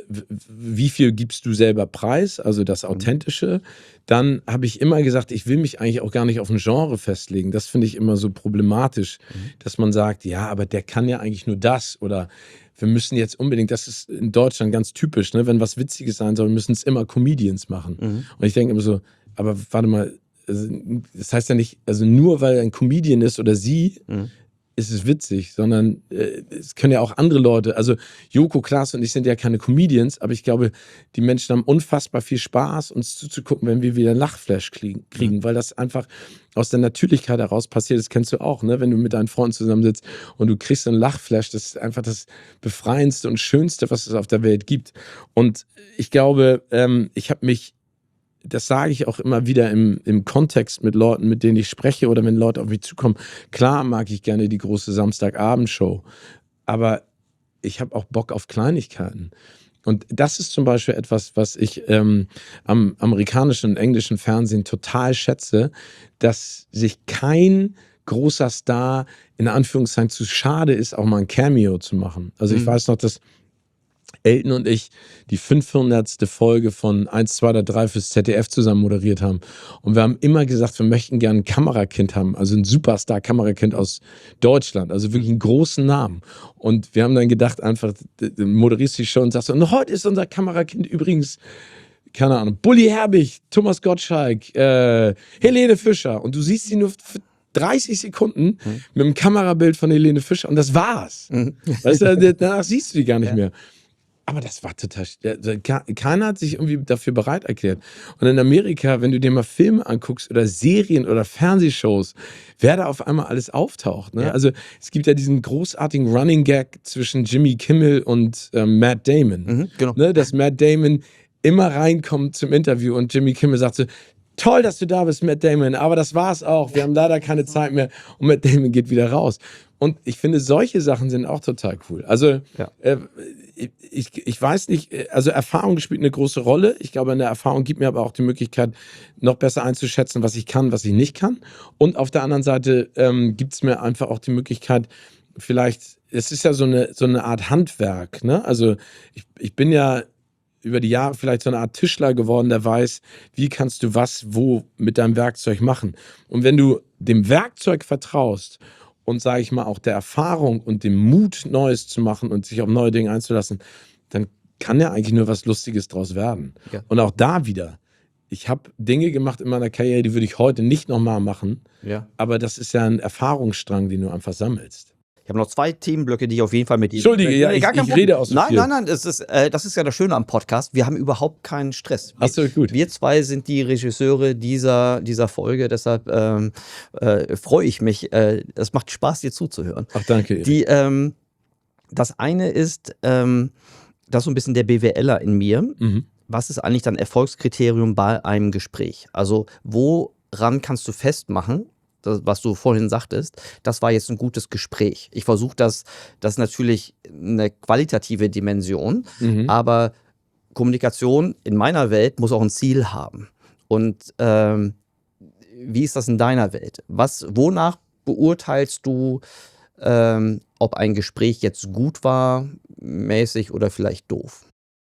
wie viel gibst du selber preis, also das Authentische. Dann habe ich immer gesagt, ich will mich eigentlich auch gar nicht auf ein Genre festlegen. Das finde ich immer so problematisch, mhm. dass man sagt, ja, aber der kann ja eigentlich nur das oder wir müssen jetzt unbedingt, das ist in Deutschland ganz typisch, ne? Wenn was Witziges sein soll, müssen es immer Comedians machen. Mhm. Und ich denke immer so, aber warte mal, also, das heißt ja nicht, also nur weil er ein Comedian ist oder sie, mhm. ist es witzig, sondern äh, es können ja auch andere Leute, also Joko, Klaas und ich sind ja keine Comedians, aber ich glaube, die Menschen haben unfassbar viel Spaß, uns zuzugucken, wenn wir wieder einen Lachflash kriegen, kriegen mhm. weil das einfach aus der Natürlichkeit heraus passiert. Das kennst du auch, ne? Wenn du mit deinen Freunden zusammensitzt und du kriegst einen Lachflash, das ist einfach das Befreiendste und Schönste, was es auf der Welt gibt. Und ich glaube, ähm, ich habe mich das sage ich auch immer wieder im, im Kontext mit Leuten, mit denen ich spreche oder wenn Leute auf mich zukommen. Klar mag ich gerne die große Samstagabendshow, aber ich habe auch Bock auf Kleinigkeiten. Und das ist zum Beispiel etwas, was ich ähm, am amerikanischen und englischen Fernsehen total schätze, dass sich kein großer Star in Anführungszeichen zu schade ist, auch mal ein Cameo zu machen. Also ich mhm. weiß noch, dass Elton und ich die fünfhundertste Folge von eins, zwei oder drei fürs Z D F zusammen moderiert haben. Und wir haben immer gesagt, wir möchten gerne ein Kamerakind haben, also ein Superstar-Kamerakind aus Deutschland, also wirklich einen großen Namen. Und wir haben dann gedacht, einfach, du moderierst die Show und sagst, und heute ist unser Kamerakind übrigens, keine Ahnung, Bully Herbig, Thomas Gottschalk, äh, Helene Fischer. Und du siehst sie nur für dreißig Sekunden mhm. mit einem Kamerabild von Helene Fischer und das war's. Mhm. Weißt du, danach siehst du die gar nicht ja. mehr. Aber das war total, keiner hat sich irgendwie dafür bereit erklärt. Und in Amerika, wenn du dir mal Filme anguckst oder Serien oder Fernsehshows, wer da auf einmal alles auftaucht. Ne? Ja. Also es gibt ja diesen großartigen Running Gag zwischen Jimmy Kimmel und ähm, Matt Damon. Mhm, genau. Ne? Dass Matt Damon immer reinkommt zum Interview und Jimmy Kimmel sagt so, toll, dass du da bist, Matt Damon, aber das war's auch. Wir haben leider keine Zeit mehr und Matt Damon geht wieder raus. Und ich finde, solche Sachen sind auch total cool. Also, Ja. äh, ich, ich weiß nicht, also Erfahrung spielt eine große Rolle. Ich glaube, eine Erfahrung gibt mir aber auch die Möglichkeit, noch besser einzuschätzen, was ich kann, was ich nicht kann. Und auf der anderen Seite ähm, gibt es mir einfach auch die Möglichkeit, vielleicht, es ist ja so eine, so eine Art Handwerk, ne? Also ich, ich bin ja über die Jahre vielleicht so eine Art Tischler geworden, der weiß, wie kannst du was wo mit deinem Werkzeug machen. Und wenn du dem Werkzeug vertraust und, sage ich mal, auch der Erfahrung und dem Mut, Neues zu machen und sich auf neue Dinge einzulassen, dann kann ja eigentlich nur was Lustiges draus werden. Ja. Und auch da wieder, ich habe Dinge gemacht in meiner Karriere, die würde ich heute nicht nochmal machen, Ja. aber das ist ja ein Erfahrungsstrang, den du einfach sammelst. Ich habe noch zwei Themenblöcke, die ich auf jeden Fall mit dir. Entschuldige, ja, Nee, ich, gar kein ich Problem. rede auch so Nein, viel. nein, nein, das ist, äh, das ist ja das Schöne am Podcast. Wir haben überhaupt keinen Stress. Wir, Ach so, gut. wir zwei sind die Regisseure dieser, dieser Folge, deshalb ähm, äh, freue ich mich. Äh, es macht Spaß, dir zuzuhören. Ach, danke, Erik. Die, ähm, das eine ist, ähm, das ist so ein bisschen der BWLer in mir. Mhm. Was ist eigentlich dein Erfolgskriterium bei einem Gespräch? Also woran kannst du festmachen, das, was du vorhin sagtest, das war jetzt ein gutes Gespräch. Ich versuche das, das ist natürlich eine qualitative Dimension, Mhm. aber Kommunikation in meiner Welt muss auch ein Ziel haben. Und ähm, wie ist das in deiner Welt? Was, wonach beurteilst du, ähm, ob ein Gespräch jetzt gut war, mäßig oder vielleicht doof?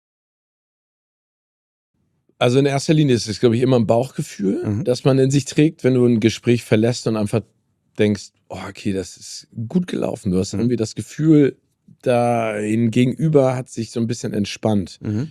Also in erster Linie ist es, glaube ich, immer ein Bauchgefühl, Mhm. das man in sich trägt, wenn du ein Gespräch verlässt und einfach denkst, oh, okay, das ist gut gelaufen. Du hast Mhm. irgendwie das Gefühl, dein Gegenüber hat sich so ein bisschen entspannt. Mhm.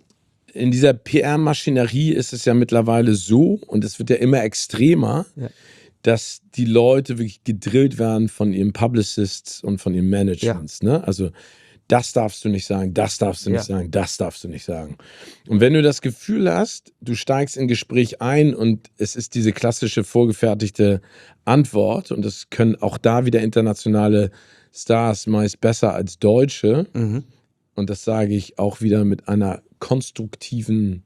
In dieser P R-Maschinerie ist es ja mittlerweile so, und es wird ja immer extremer, Ja. dass die Leute wirklich gedrillt werden von ihren Publicists und von ihren Managements. Ne? Also das darfst du nicht sagen, das darfst du nicht Ja. sagen, das darfst du nicht sagen. Und wenn du das Gefühl hast, du steigst in ein Gespräch ein und es ist diese klassische vorgefertigte Antwort, und das können auch da wieder internationale Stars meist besser als Deutsche, Mhm. und das sage ich auch wieder mit einer konstruktiven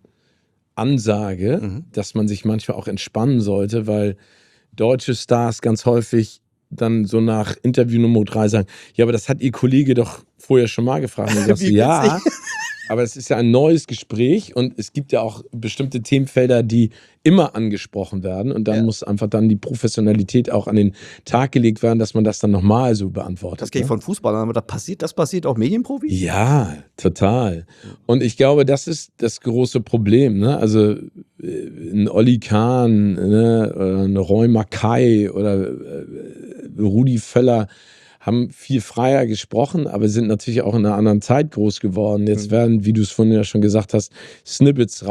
Ansage, Mhm. dass man sich manchmal auch entspannen sollte, weil deutsche Stars ganz häufig dann so nach Interview Nummer drei sagen, ja, aber das hat ihr Kollege doch vorher schon mal gefragt. Und dann sagst du, Wie ja, witzig. aber es ist ja ein neues Gespräch und es gibt ja auch bestimmte Themenfelder, die immer angesprochen werden, und dann Ja. muss einfach dann die Professionalität auch an den Tag gelegt werden, dass man das dann nochmal so beantwortet. Das kenne ich ne? von Fußballern, aber das passiert, das passiert auch Medienprofis? Ja, total. Und ich glaube, das ist das große Problem. Ne? Also äh, ein Olli Kahn, ne? oder ein Roy Mackay oder äh, Rudi Völler haben viel freier gesprochen, aber sind natürlich auch in einer anderen Zeit groß geworden. Jetzt Mhm. werden, wie du es vorhin ja schon gesagt hast, Snippets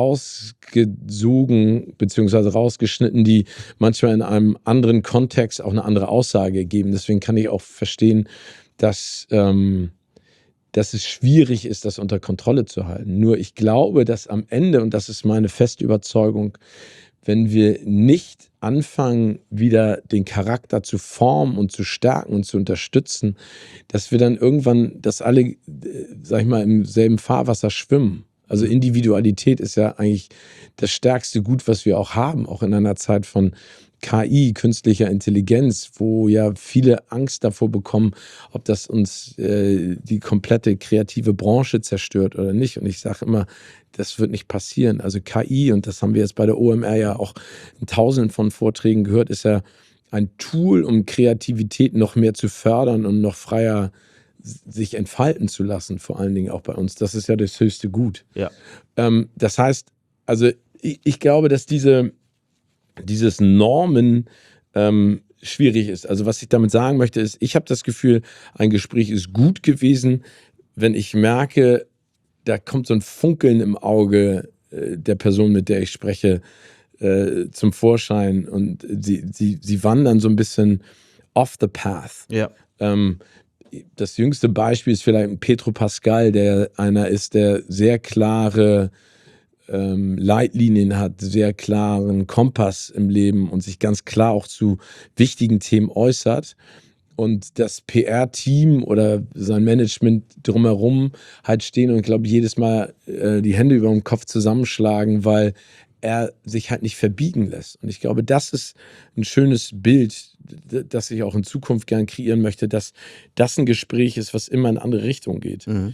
rausgesogen beziehungsweise rausgeschnitten, die manchmal in einem anderen Kontext auch eine andere Aussage geben. Deswegen kann ich auch verstehen, dass, ähm, dass es schwierig ist, das unter Kontrolle zu halten. Nur ich glaube, dass am Ende, und das ist meine feste Überzeugung, wenn wir nicht anfangen, wieder den Charakter zu formen und zu stärken und zu unterstützen, dass wir dann irgendwann, dass alle, äh, sag ich mal, im selben Fahrwasser schwimmen. Also Individualität ist ja eigentlich das stärkste Gut, was wir auch haben, auch in einer Zeit von K I, künstlicher Intelligenz, wo ja viele Angst davor bekommen, ob das uns äh, die komplette kreative Branche zerstört oder nicht. Und ich sage immer, das wird nicht passieren. Also K I, und das haben wir jetzt bei der O M R ja auch in tausenden von Vorträgen gehört, ist ja ein Tool, um Kreativität noch mehr zu fördern und noch freier sich entfalten zu lassen, vor allen Dingen auch bei uns. Das ist ja das höchste Gut. Ja. Ähm, das heißt, also ich, ich glaube, dass diese, dieses Normen ähm, schwierig ist. Also was ich damit sagen möchte, ist, ich habe das Gefühl, ein Gespräch ist gut gewesen, wenn ich merke, da kommt so ein Funkeln im Auge äh, der Person, mit der ich spreche, äh, zum Vorschein, und sie, sie, sie wandern so ein bisschen off the path. Ja. Ähm, das jüngste Beispiel ist vielleicht Petro Pascal, der einer ist, der sehr klare ähm, Leitlinien hat, sehr klaren Kompass im Leben und sich ganz klar auch zu wichtigen Themen äußert. Und das P R-Team oder sein Management drumherum halt stehen und, glaube ich, jedes Mal äh, die Hände über den Kopf zusammenschlagen, weil er sich halt nicht verbiegen lässt. Und ich glaube, das ist ein schönes Bild, d- das ich auch in Zukunft gern kreieren möchte, dass das ein Gespräch ist, was immer in eine andere Richtung geht. Mhm.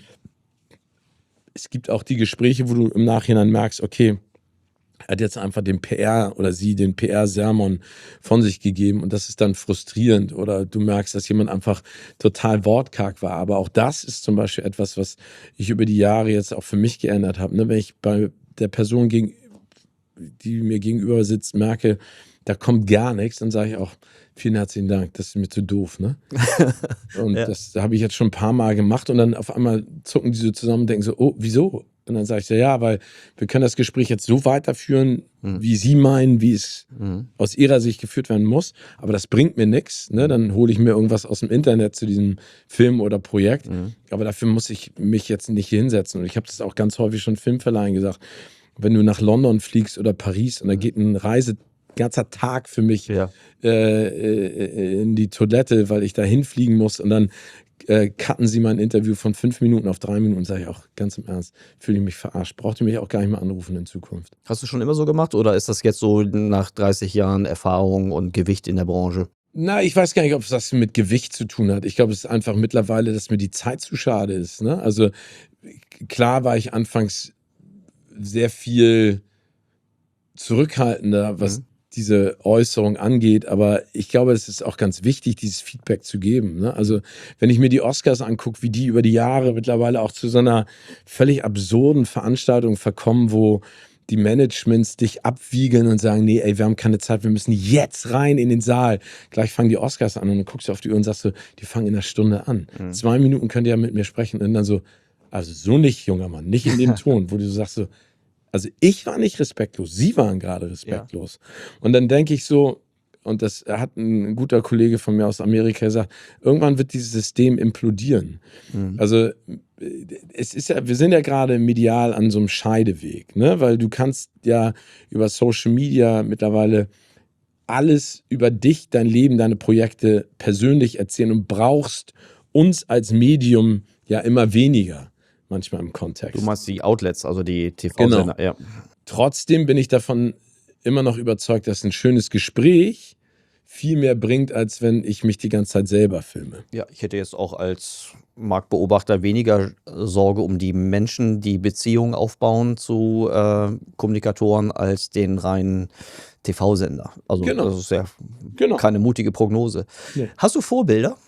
Es gibt auch die Gespräche, wo du im Nachhinein merkst, okay, er hat jetzt einfach den P R oder sie den P R-Sermon von sich gegeben und das ist dann frustrierend oder du merkst, dass jemand einfach total wortkarg war. Aber auch das ist zum Beispiel etwas, was ich über die Jahre jetzt auch für mich geändert habe. Ne? Wenn ich bei der Person, gegen, die mir gegenüber sitzt, merke, da kommt gar nichts, dann sage ich auch, vielen herzlichen Dank, das ist mir zu doof. Ne? Und Ja. das habe ich jetzt schon ein paar Mal gemacht und dann auf einmal zucken die so zusammen und denken so, oh, wieso? Und dann sage ich so, ja, weil wir können das Gespräch jetzt so weiterführen, Mhm. wie Sie meinen, wie es Mhm. aus Ihrer Sicht geführt werden muss. Aber das bringt mir nichts. Ne? Dann hole ich mir irgendwas aus dem Internet zu diesem Film oder Projekt. Mhm. Aber dafür muss ich mich jetzt nicht hier hinsetzen. Und ich habe das auch ganz häufig schon Filmverleihen gesagt. Wenn du nach London fliegst oder Paris und da geht ein Reise ganzer Tag für mich Ja. äh, äh, in die Toilette, weil ich da hinfliegen muss und dann äh, cutten sie mein Interview von fünf Minuten auf drei Minuten, sage ich auch ganz im Ernst, fühle ich mich verarscht. Braucht ihr mich auch gar nicht mehr anrufen in Zukunft. Hast du schon immer so gemacht oder ist das jetzt so nach dreißig Jahren Erfahrung und Gewicht in der Branche? Na, ich weiß gar nicht, ob es das mit Gewicht zu tun hat. Ich glaube, es ist einfach mittlerweile, dass mir die Zeit zu schade ist. Ne? Also klar war ich anfangs sehr viel zurückhaltender, was Mhm. diese Äußerung angeht, aber ich glaube, es ist auch ganz wichtig, dieses Feedback zu geben. Ne? Also wenn ich mir die Oscars angucke, wie die über die Jahre mittlerweile auch zu so einer völlig absurden Veranstaltung verkommen, wo die Managements dich abwiegeln und sagen, nee, ey, wir haben keine Zeit, wir müssen jetzt rein in den Saal. Gleich fangen die Oscars an und dann guckst du auf die Uhr und sagst so, die fangen in einer Stunde an. Mhm. Zwei Minuten könnt ihr ja mit mir sprechen und dann so, also so nicht, junger Mann, nicht in dem Ton, wo du so sagst so, also ich war nicht respektlos, sie waren gerade respektlos. Und dann denke ich so, und das hat ein guter Kollege von mir aus Amerika gesagt, irgendwann wird dieses System implodieren. Mhm. Also es ist ja, wir sind ja gerade medial an so einem Scheideweg, ne? Weil du kannst ja über Social Media mittlerweile alles über dich, dein Leben, deine Projekte persönlich erzählen und brauchst uns als Medium ja immer weniger, manchmal im Kontext. Du meinst die Outlets, also die T V-Sender, Genau. ja. Trotzdem bin ich davon immer noch überzeugt, dass ein schönes Gespräch viel mehr bringt, als wenn ich mich die ganze Zeit selber filme. Ja, ich hätte jetzt auch als Marktbeobachter weniger Sorge um die Menschen, die Beziehungen aufbauen zu äh, Kommunikatoren, als den reinen T V-Sender. Also Genau. das ist ja Genau. keine mutige Prognose. Nee. Hast du Vorbilder?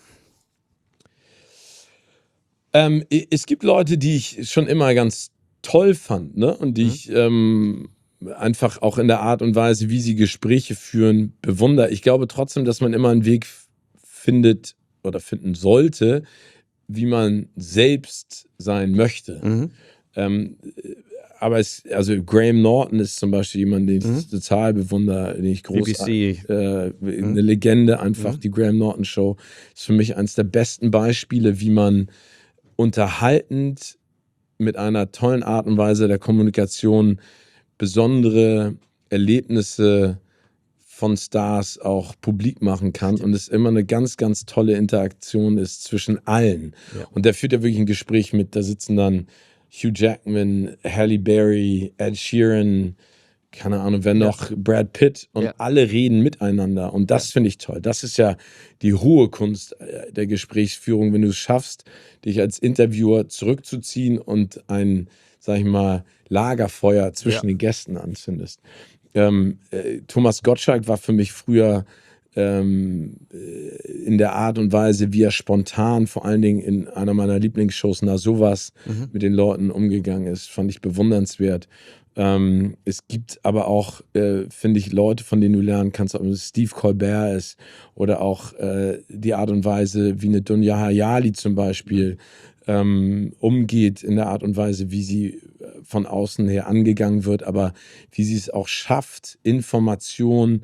Ähm, i- es gibt Leute, die ich schon immer ganz toll fand, ne? Und die Mhm. ich ähm, einfach auch in der Art und Weise, wie sie Gespräche führen, bewundere. Ich glaube trotzdem, dass man immer einen Weg f- findet oder finden sollte, wie man selbst sein möchte. Mhm. Ähm, äh, aber es, also Graham Norton ist zum Beispiel jemand, den ich Mhm. total bewundere, den ich B B großartig, C. äh, eine Legende einfach, Mhm. die Graham Norton Show ist für mich eines der besten Beispiele, wie man unterhaltend mit einer tollen Art und Weise der Kommunikation besondere Erlebnisse von Stars auch publik machen kann und es immer eine ganz, ganz tolle Interaktion ist zwischen allen. Ja. Und der führt ja wirklich ein Gespräch mit, da sitzen dann Hugh Jackman, Halle Berry, Ed Sheeran, keine Ahnung, wer Ja. noch, Brad Pitt und Ja. alle reden miteinander und das finde ich toll. Das ist ja die hohe Kunst äh, der Gesprächsführung, wenn du es schaffst, dich als Interviewer zurückzuziehen und ein, sag ich mal, Lagerfeuer zwischen Ja. den Gästen anzündest. Ähm, äh, Thomas Gottschalk war für mich früher ähm, äh, in der Art und Weise, wie er spontan, vor allen Dingen in einer meiner Lieblingsshows, Na sowas, Mhm. mit den Leuten umgegangen ist, fand ich bewundernswert. Ähm, es gibt aber auch, äh, finde ich, Leute, von denen du lernen kannst, ob es Steve Colbert ist oder auch äh, die Art und Weise, wie eine Dunja Hayali zum Beispiel ähm, umgeht, in der Art und Weise, wie sie äh, von außen her angegangen wird, aber wie sie es auch schafft, Information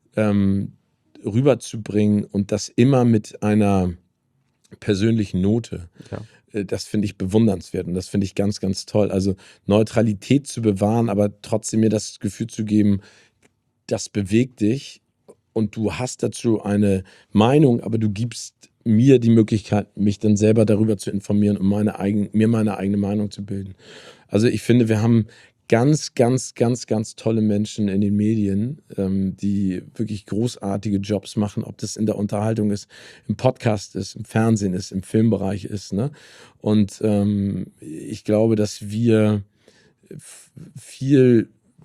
ähm, rüberzubringen und das immer mit einer persönlichen Note. Ja. Äh, Das finde ich bewundernswert und das finde ich ganz, ganz toll. Also Neutralität zu bewahren, aber trotzdem mir das Gefühl zu geben, das bewegt dich und du hast dazu eine Meinung, aber du gibst mir die Möglichkeit, mich dann selber darüber zu informieren und meine eigen, mir meine eigene Meinung zu bilden. Also ich finde, wir haben ganz, ganz, ganz, ganz tolle Menschen in den Medien, ähm, die wirklich großartige Jobs machen, ob das in der Unterhaltung ist, im Podcast ist, im Fernsehen ist, im Filmbereich ist. Ne? Und ähm, ich glaube, dass wir f- viel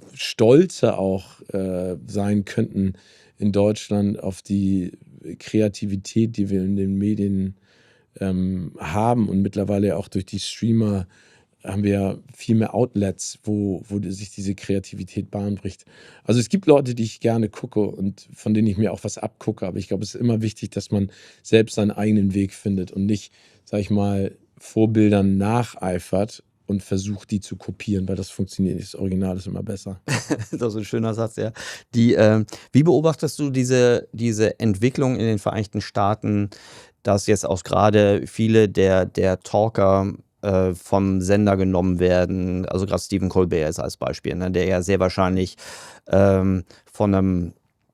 stolzer auch äh, sein könnten in Deutschland auf die Kreativität, die wir in den Medien ähm, haben und mittlerweile auch durch die Streamer haben wir ja viel mehr Outlets, wo, wo die- sich diese Kreativität Bahn bricht. Also es gibt Leute, die ich gerne gucke und von denen ich mir auch was abgucke, aber ich glaube, es ist immer wichtig, dass man selbst seinen eigenen Weg findet und nicht, sag ich mal, Vorbildern nacheifert und versucht, die zu kopieren, weil das funktioniert nicht. Das Original ist immer besser. Das ist ein schöner Satz, ja. Die, ähm, wie beobachtest du diese, diese Entwicklung in den Vereinigten Staaten, dass jetzt auch gerade viele der, der Talker äh, vom Sender genommen werden? Also gerade Stephen Colbert ist als Beispiel, ne, der ja sehr wahrscheinlich ähm, von einem,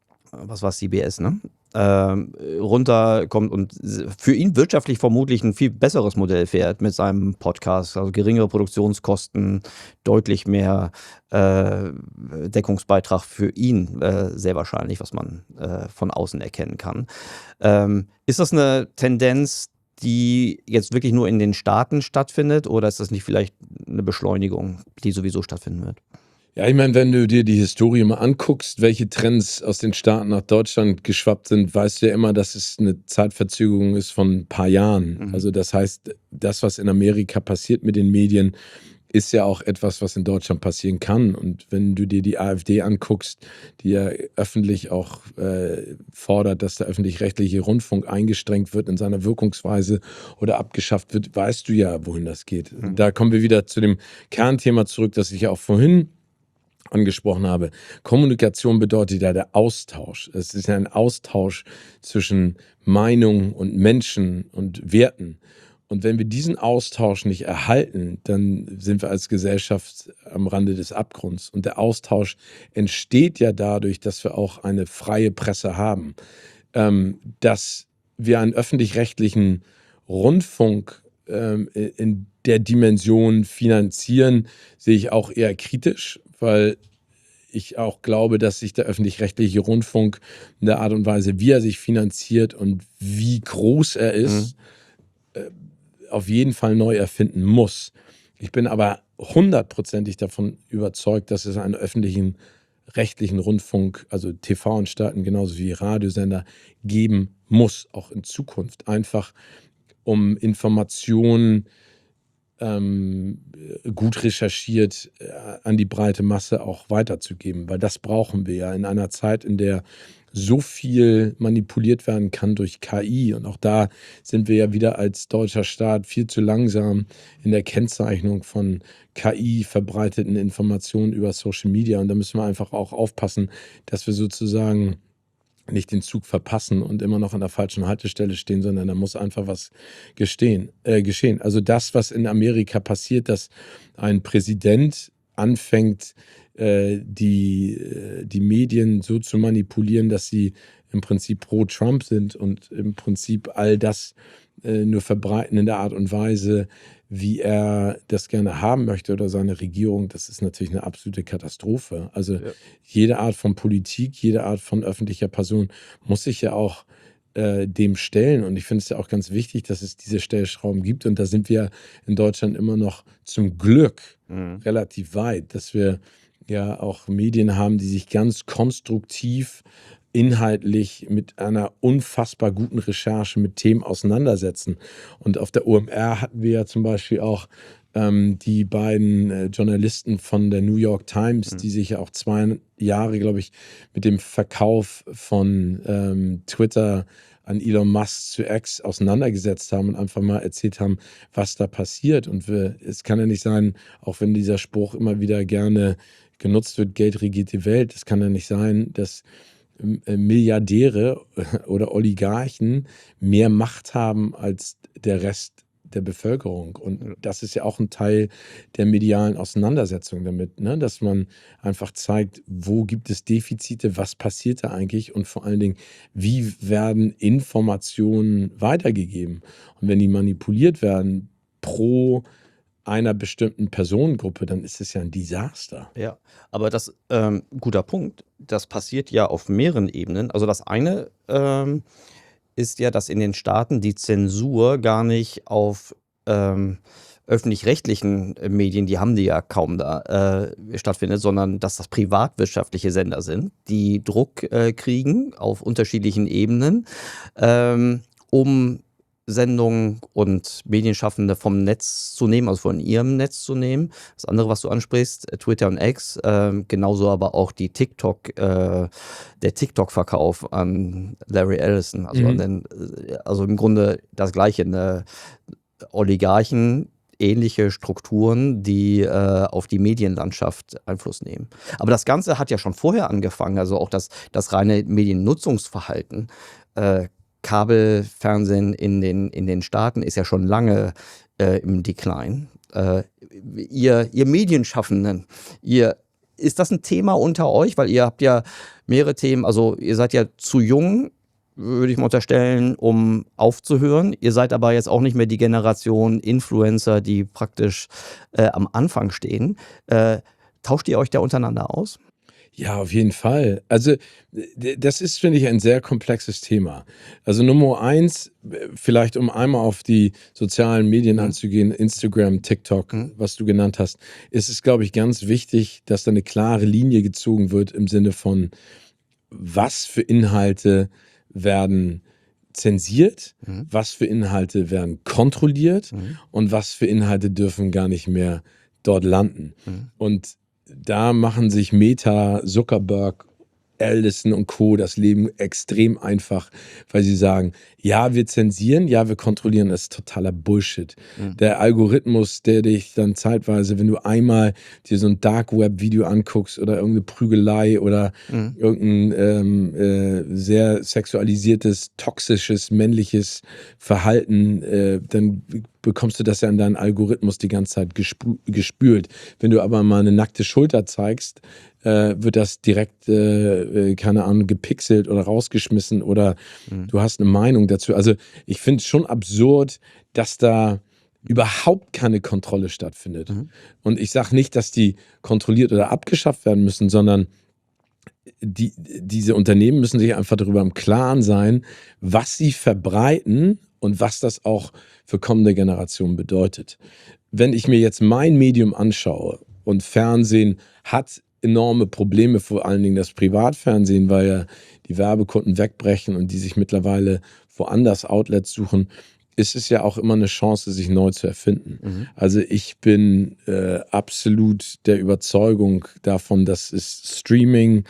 was war C B S, ne? Ähm, runterkommt und s- für ihn wirtschaftlich vermutlich ein viel besseres Modell fährt mit seinem Podcast. Also geringere Produktionskosten, deutlich mehr äh, Deckungsbeitrag für ihn, äh, sehr wahrscheinlich, was man äh, von außen erkennen kann. Ähm, ist das eine Tendenz, die jetzt wirklich nur in den Staaten stattfindet, oder ist das nicht vielleicht eine Beschleunigung, die sowieso stattfinden wird? Ja, ich meine, wenn du dir die Historie mal anguckst, welche Trends aus den Staaten nach Deutschland geschwappt sind, weißt du ja immer, dass es eine Zeitverzögerung ist von ein paar Jahren. Mhm. Also das heißt, das, was in Amerika passiert mit den Medien, ist ja auch etwas, was in Deutschland passieren kann. Und wenn du dir die AfD anguckst, die ja öffentlich auch äh, fordert, dass der öffentlich-rechtliche Rundfunk eingestrengt wird in seiner Wirkungsweise oder abgeschafft wird, weißt du ja, wohin das geht. Mhm. Da kommen wir wieder zu dem Kernthema zurück, das ich ja auch vorhin angesprochen habe. Kommunikation bedeutet ja der Austausch. Es ist ja ein Austausch zwischen Meinung und Menschen und Werten. Und wenn wir diesen Austausch nicht erhalten, dann sind wir als Gesellschaft am Rande des Abgrunds. Und der Austausch entsteht ja dadurch, dass wir auch eine freie Presse haben. Ähm, dass wir einen öffentlich-rechtlichen Rundfunk ähm, in der Dimension finanzieren, sehe ich auch eher kritisch, weil ich auch glaube, dass sich der öffentlich-rechtliche Rundfunk in der Art und Weise, wie er sich finanziert und wie groß er ist, äh, auf jeden Fall neu erfinden muss. Ich bin aber hundertprozentig davon überzeugt, dass es einen öffentlichen rechtlichen Rundfunk, also T V-Anstalten genauso wie Radiosender geben muss, auch in Zukunft. Einfach um Informationen ähm, gut recherchiert äh, an die breite Masse auch weiterzugeben, weil das brauchen wir ja in einer Zeit, in der so viel manipuliert werden kann durch K I. Und auch da sind wir ja wieder als deutscher Staat viel zu langsam in der Kennzeichnung von K I-verbreiteten Informationen über Social Media. Und da müssen wir einfach auch aufpassen, dass wir sozusagen nicht den Zug verpassen und immer noch an der falschen Haltestelle stehen, sondern da muss einfach was gestehen, äh, geschehen. Also das, was in Amerika passiert, dass ein Präsident anfängt, äh, die, äh, die Medien so zu manipulieren, dass sie im Prinzip pro Trump sind und im Prinzip all das äh, nur verbreiten in der Art und Weise, wie er das gerne haben möchte oder seine Regierung, das ist natürlich eine absolute Katastrophe. Also Ja. jede Art von Politik, jede Art von öffentlicher Person muss sich ja auch äh, dem stellen. Und ich finde es ja auch ganz wichtig, dass es diese Stellschrauben gibt. Und da sind wir in Deutschland immer noch zum Glück Mhm. relativ weit, dass wir ja auch Medien haben, die sich ganz konstruktiv inhaltlich mit einer unfassbar guten Recherche mit Themen auseinandersetzen. Und auf der O M R hatten wir ja zum Beispiel auch ähm, die beiden äh, Journalisten von der New York Times, Mhm. die sich ja auch zwei Jahre, glaube ich, mit dem Verkauf von ähm, Twitter an Elon Musk zu X auseinandergesetzt haben und einfach mal erzählt haben, was da passiert. Und wir, es kann ja nicht sein, auch wenn dieser Spruch immer wieder gerne genutzt wird, Geld regiert die Welt, es kann ja nicht sein, dass äh, Milliardäre oder Oligarchen mehr Macht haben als der Rest der Bevölkerung. Und Ja. das ist ja auch ein Teil der medialen Auseinandersetzung damit, ne? Dass man einfach zeigt, wo gibt es Defizite, was passiert da eigentlich und vor allen Dingen, wie werden Informationen weitergegeben. Und wenn die manipuliert werden pro einer bestimmten Personengruppe, dann ist es ja ein Desaster. Ja, aber das ähm, guter Punkt. Das passiert ja auf mehreren Ebenen. Also das eine ähm, ist ja, dass in den Staaten die Zensur gar nicht auf ähm, öffentlich-rechtlichen äh, Medien, die haben die ja kaum da, äh, stattfindet, sondern dass das privatwirtschaftliche Sender sind, die Druck äh, kriegen auf unterschiedlichen Ebenen, ähm, um Sendungen und Medienschaffende vom Netz zu nehmen, also von ihrem Netz zu nehmen. Das andere, was du ansprichst, äh, Twitter und X, ähm, genauso aber auch die TikTok, äh, der TikTok-Verkauf an Larry Ellison, also an Mhm. den, äh, also im Grunde das Gleiche, ne? Oligarchen, ähnliche Strukturen, die äh, auf die Medienlandschaft Einfluss nehmen. Aber das Ganze hat ja schon vorher angefangen, also auch das, das reine Mediennutzungsverhalten. Äh, Kabelfernsehen in den, in den Staaten ist ja schon lange äh, im Decline. Äh, ihr, ihr Medienschaffenden, ihr, ist das ein Thema unter euch? Weil ihr habt ja mehrere Themen, also ihr seid ja zu jung, würde ich mal unterstellen, um aufzuhören. Ihr seid aber jetzt auch nicht mehr die Generation Influencer, die praktisch äh, am Anfang stehen. Äh, tauscht ihr euch da untereinander aus? Ja, auf jeden Fall. Also, d das ist, finde ich, ein sehr komplexes Thema. Also, Nummer eins, äh, vielleicht um einmal auf die sozialen Medien Mhm. einzugehen, Instagram, TikTok, Mhm. was du genannt hast, ist es, glaube ich, ganz wichtig, dass da eine klare Linie gezogen wird im Sinne von, was für Inhalte werden zensiert, Mhm. was für Inhalte werden kontrolliert Mhm. und was für Inhalte dürfen gar nicht mehr dort landen. Mhm. Und da machen sich Meta, Zuckerberg, Ellison und Co. das Leben extrem einfach, weil sie sagen, ja, wir zensieren, ja, wir kontrollieren, das ist totaler Bullshit. Mhm. Der Algorithmus, der dich dann zeitweise, wenn du einmal dir so ein Dark Web Video anguckst oder irgendeine Prügelei oder Mhm. irgendein ähm, äh, sehr sexualisiertes, toxisches, männliches Verhalten, äh, dann bekommst du das ja in deinen Algorithmus die ganze Zeit gespü gespült. Wenn du aber mal eine nackte Schulter zeigst, äh, wird das direkt, äh, äh, keine Ahnung, gepixelt oder rausgeschmissen oder Mhm. du hast eine Meinung dazu. Also ich finde es schon absurd, dass da überhaupt keine Kontrolle stattfindet. Mhm. Und ich sage nicht, dass die kontrolliert oder abgeschafft werden müssen, sondern die, diese Unternehmen müssen sich einfach darüber im Klaren sein, was sie verbreiten und was das auch für kommende Generationen bedeutet. Wenn ich mir jetzt mein Medium anschaue und Fernsehen hat enorme Probleme, vor allen Dingen das Privatfernsehen, weil ja die Werbekunden wegbrechen und die sich mittlerweile woanders Outlets suchen, ist es ja auch immer eine Chance, sich neu zu erfinden. Mhm. Also ich bin äh, absolut der Überzeugung davon, dass es Streaming,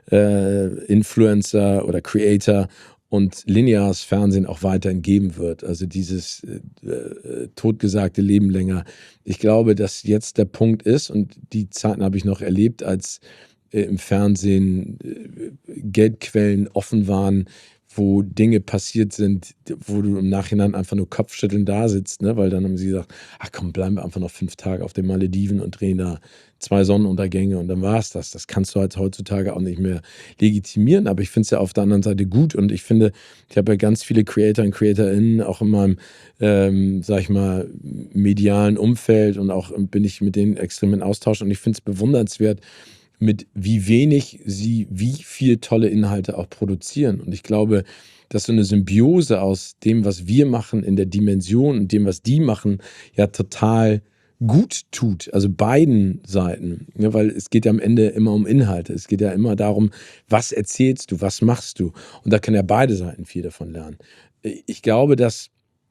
äh, Influencer oder Creator und lineares Fernsehen auch weiterhin geben wird. Also dieses äh, äh, totgesagte Leben länger. Ich glaube, dass jetzt der Punkt ist, und die Zeiten habe ich noch erlebt, als äh, im Fernsehen äh, Geldquellen offen waren, wo Dinge passiert sind, wo du im Nachhinein einfach nur Kopfschütteln da sitzt, ne? Weil dann haben sie gesagt, ach komm, bleiben wir einfach noch fünf Tage auf den Malediven und drehen da zwei Sonnenuntergänge und dann war es das. Das kannst du halt heutzutage auch nicht mehr legitimieren, aber ich finde es ja auf der anderen Seite gut und ich finde, ich habe ja ganz viele Creator und CreatorInnen auch in meinem, ähm, sag ich mal, medialen Umfeld und auch bin ich mit denen extrem in Austausch und ich finde es bewundernswert, mit wie wenig sie wie viel tolle Inhalte auch produzieren. Und ich glaube, dass so eine Symbiose aus dem, was wir machen in der Dimension und dem, was die machen, ja total gut tut. Also beiden Seiten. Ja, weil es geht ja am Ende immer um Inhalte. Es geht ja immer darum, was erzählst du, was machst du. Und da können ja beide Seiten viel davon lernen. Ich glaube, dass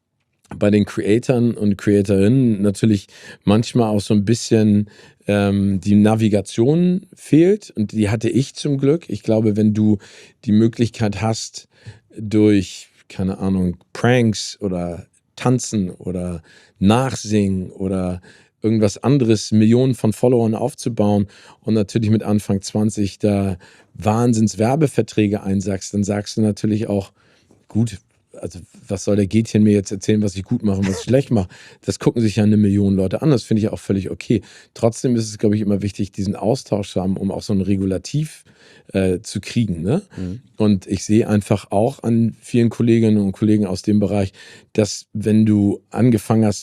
bei den Creatoren und Creatorinnen natürlich manchmal auch so ein bisschen ähm, die Navigation fehlt und die hatte ich zum Glück. Ich glaube, wenn du die Möglichkeit hast, durch, keine Ahnung, Pranks oder Tanzen oder Nachsingen oder irgendwas anderes Millionen von Followern aufzubauen und natürlich mit Anfang zwanzig da Wahnsinns-Werbeverträge einsackst, dann sagst du natürlich auch, gut, also was soll der Gätchen mir jetzt erzählen, was ich gut mache und was ich schlecht mache? Das gucken sich ja eine Million Leute an. Das finde ich auch völlig okay. Trotzdem ist es, glaube ich, immer wichtig, diesen Austausch zu haben, um auch so ein Regulativ äh, zu kriegen. Ne? Mhm. Und ich sehe einfach auch an vielen Kolleginnen und Kollegen aus dem Bereich, dass wenn du angefangen hast,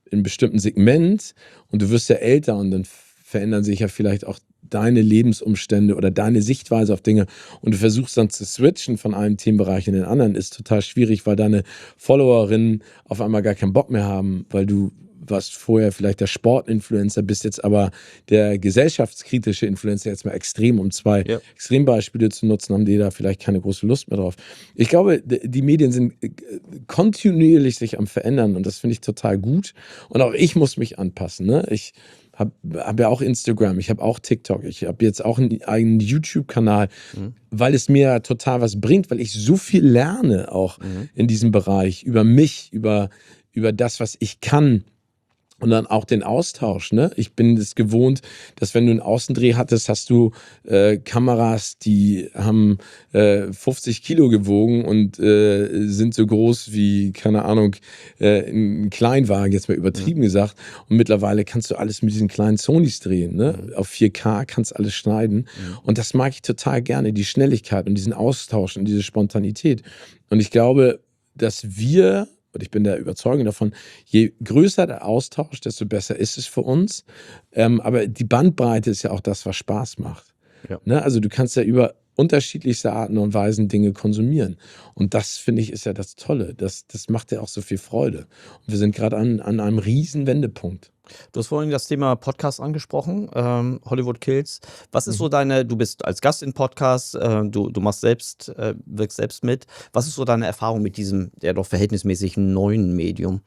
in einem bestimmten Segment und du wirst ja älter und dann verändern sich ja vielleicht auch deine Lebensumstände oder deine Sichtweise auf Dinge und du versuchst dann zu switchen von einem Themenbereich in den anderen, ist total schwierig, weil deine Followerinnen auf einmal gar keinen Bock mehr haben, weil du warst vorher vielleicht der Sportinfluencer, bist jetzt aber der gesellschaftskritische Influencer, jetzt mal extrem, um zwei Ja. Extrembeispiele zu nutzen, haben die da vielleicht keine große Lust mehr drauf. Ich glaube, die Medien sind kontinuierlich sich am Verändern und das finde ich total gut und auch ich muss mich anpassen. Ne? Ich habe hab ja auch Instagram, ich habe auch TikTok, ich habe jetzt auch einen eigenen YouTube-Kanal, mhm. weil es mir total was bringt, weil ich so viel lerne auch mhm. in diesem Bereich über mich, über, über das, was ich kann. Und dann auch den Austausch, ne? Ich bin es gewohnt, dass wenn du einen Außendreh hattest, hast du äh, Kameras, die haben äh, fünfzig Kilo gewogen und äh, sind so groß wie, keine Ahnung, äh, ein Kleinwagen, jetzt mal übertrieben mhm. gesagt. Und mittlerweile kannst du alles mit diesen kleinen Sonys drehen, ne? Mhm. Auf vier K kannst alles schneiden. Mhm. Und das mag ich total gerne, die Schnelligkeit und diesen Austausch und diese Spontanität. Und ich glaube, dass wir und ich bin der Überzeugung davon, je größer der Austausch, desto besser ist es für uns. Ähm, aber die Bandbreite ist ja auch das, was Spaß macht. Ja. Ne? Also du kannst ja über unterschiedlichste Arten und Weisen Dinge konsumieren. Und das, finde ich, ist ja das Tolle. Das, das macht ja auch so viel Freude. Und wir sind gerade an, an einem riesen Wendepunkt. Du hast vorhin das Thema Podcast angesprochen, ähm, Hollywood Kills. Was ist mhm. so deine, du bist als Gast in Podcasts, äh, du, du machst selbst, äh, wirkst selbst mit. Was ist so deine Erfahrung mit diesem, ja doch verhältnismäßig neuen Medium?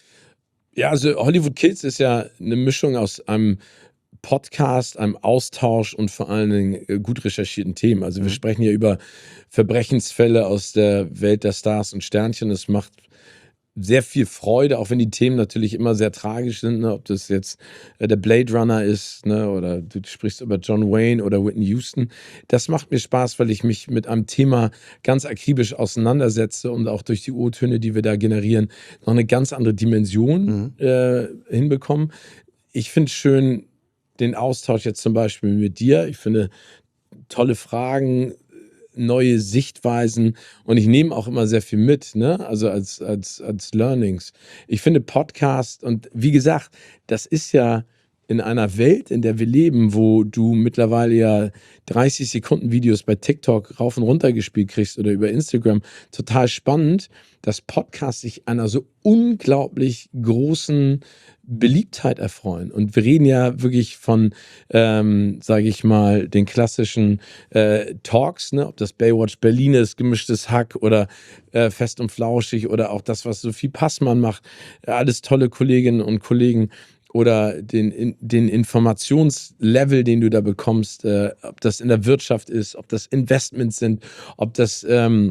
Ja, also Hollywood Kills ist ja eine Mischung aus einem Podcast, einem Austausch und vor allen Dingen gut recherchierten Themen. Also mhm. wir sprechen hier über Verbrechensfälle aus der Welt der Stars und Sternchen. Das macht sehr viel Freude, auch wenn die Themen natürlich immer sehr tragisch sind, ne? Ob das jetzt äh, der Blade Runner ist, ne? Oder du sprichst über John Wayne oder Whitney Houston. Das macht mir Spaß, weil ich mich mit einem Thema ganz akribisch auseinandersetze und auch durch die O-Töne, die wir da generieren, noch eine ganz andere Dimension mhm. äh, hinbekommen. Ich finde es schön, den Austausch jetzt zum Beispiel mit dir. Ich finde tolle Fragen, neue Sichtweisen und ich nehme auch immer sehr viel mit, ne? Also als, als, als Learnings. Ich finde Podcast und wie gesagt, das ist ja in einer Welt, in der wir leben, wo du mittlerweile ja dreißig Sekunden Videos bei TikTok rauf und runter gespielt kriegst oder über Instagram, total spannend, dass Podcasts sich einer so unglaublich großen Beliebtheit erfreuen. Und wir reden ja wirklich von, ähm, sage ich mal, den klassischen äh, Talks, ne? Ob das Baywatch Berlin ist, Gemischtes Hack oder äh, Fest und Flauschig oder auch das, was Sophie Passmann macht. Äh, alles tolle Kolleginnen und Kollegen. Oder den, in, den Informationslevel, den du da bekommst, äh, ob das in der Wirtschaft ist, ob das Investments sind, ob das ähm,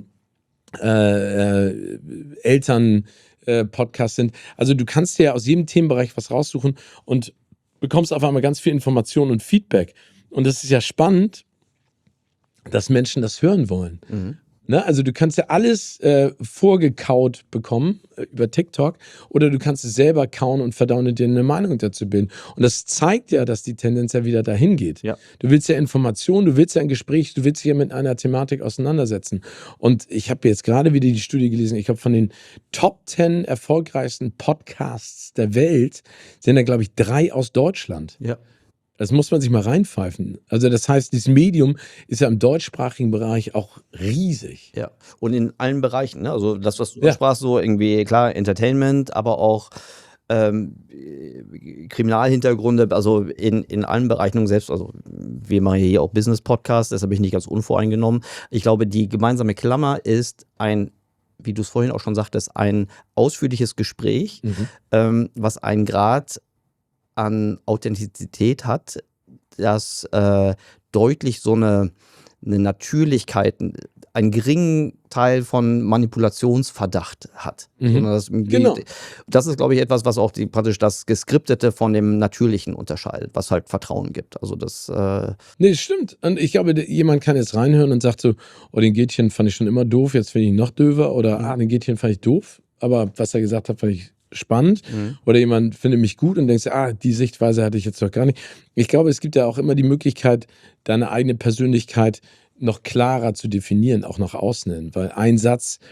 äh, äh, Eltern äh, Podcasts sind. Also du kannst dir ja aus jedem Themenbereich was raussuchen und bekommst auf einmal ganz viel Information und Feedback. Und das ist ja spannend, dass Menschen das hören wollen. Mhm. Ne? Also du kannst ja alles äh, vorgekaut bekommen äh, über TikTok oder du kannst es selber kauen und verdauen und dir eine Meinung dazu bilden. Und das zeigt ja, dass die Tendenz ja wieder dahin geht. Ja. Du willst ja Informationen, du willst ja ein Gespräch, du willst dich ja mit einer Thematik auseinandersetzen. Und ich habe jetzt gerade wieder die Studie gelesen, ich glaube von den Top zehn erfolgreichsten Podcasts der Welt sind da, glaube ich, drei aus Deutschland. Ja. Das muss man sich mal reinpfeifen. Also das heißt, dieses Medium ist ja im deutschsprachigen Bereich auch riesig. Ja, und in allen Bereichen, ne? Also das, was du ja. sprachst, so irgendwie, klar, Entertainment, aber auch ähm, Kriminalhintergründe, also in, in allen Bereichen selbst, also wir machen hier auch Business-Podcasts, deshalb bin ich nicht ganz unvoreingenommen. Ich glaube, die gemeinsame Klammer ist ein, wie du es vorhin auch schon sagtest, ein ausführliches Gespräch, mhm. ähm, was einen Grad an Authentizität hat, das äh, deutlich so eine, eine Natürlichkeit, einen geringen Teil von Manipulationsverdacht hat. Mhm. Das, genau. das ist, glaube ich, etwas, was auch die, praktisch das Geskriptete von dem Natürlichen unterscheidet, was halt Vertrauen gibt. Also das. Äh nee, stimmt. Und ich glaube, jemand kann jetzt reinhören und sagt so, oh, den Gätchen fand ich schon immer doof, jetzt finde ich ihn noch döver. Oder, mhm. ah, den Gätchen fand ich doof. Aber was er gesagt hat, fand ich spannend. Mhm. Oder jemand findet mich gut und denkt, ah, die Sichtweise hatte ich jetzt noch gar nicht. Ich glaube, es gibt ja auch immer die Möglichkeit, deine eigene Persönlichkeit noch klarer zu definieren, auch nach außen hin. Weil ein Satz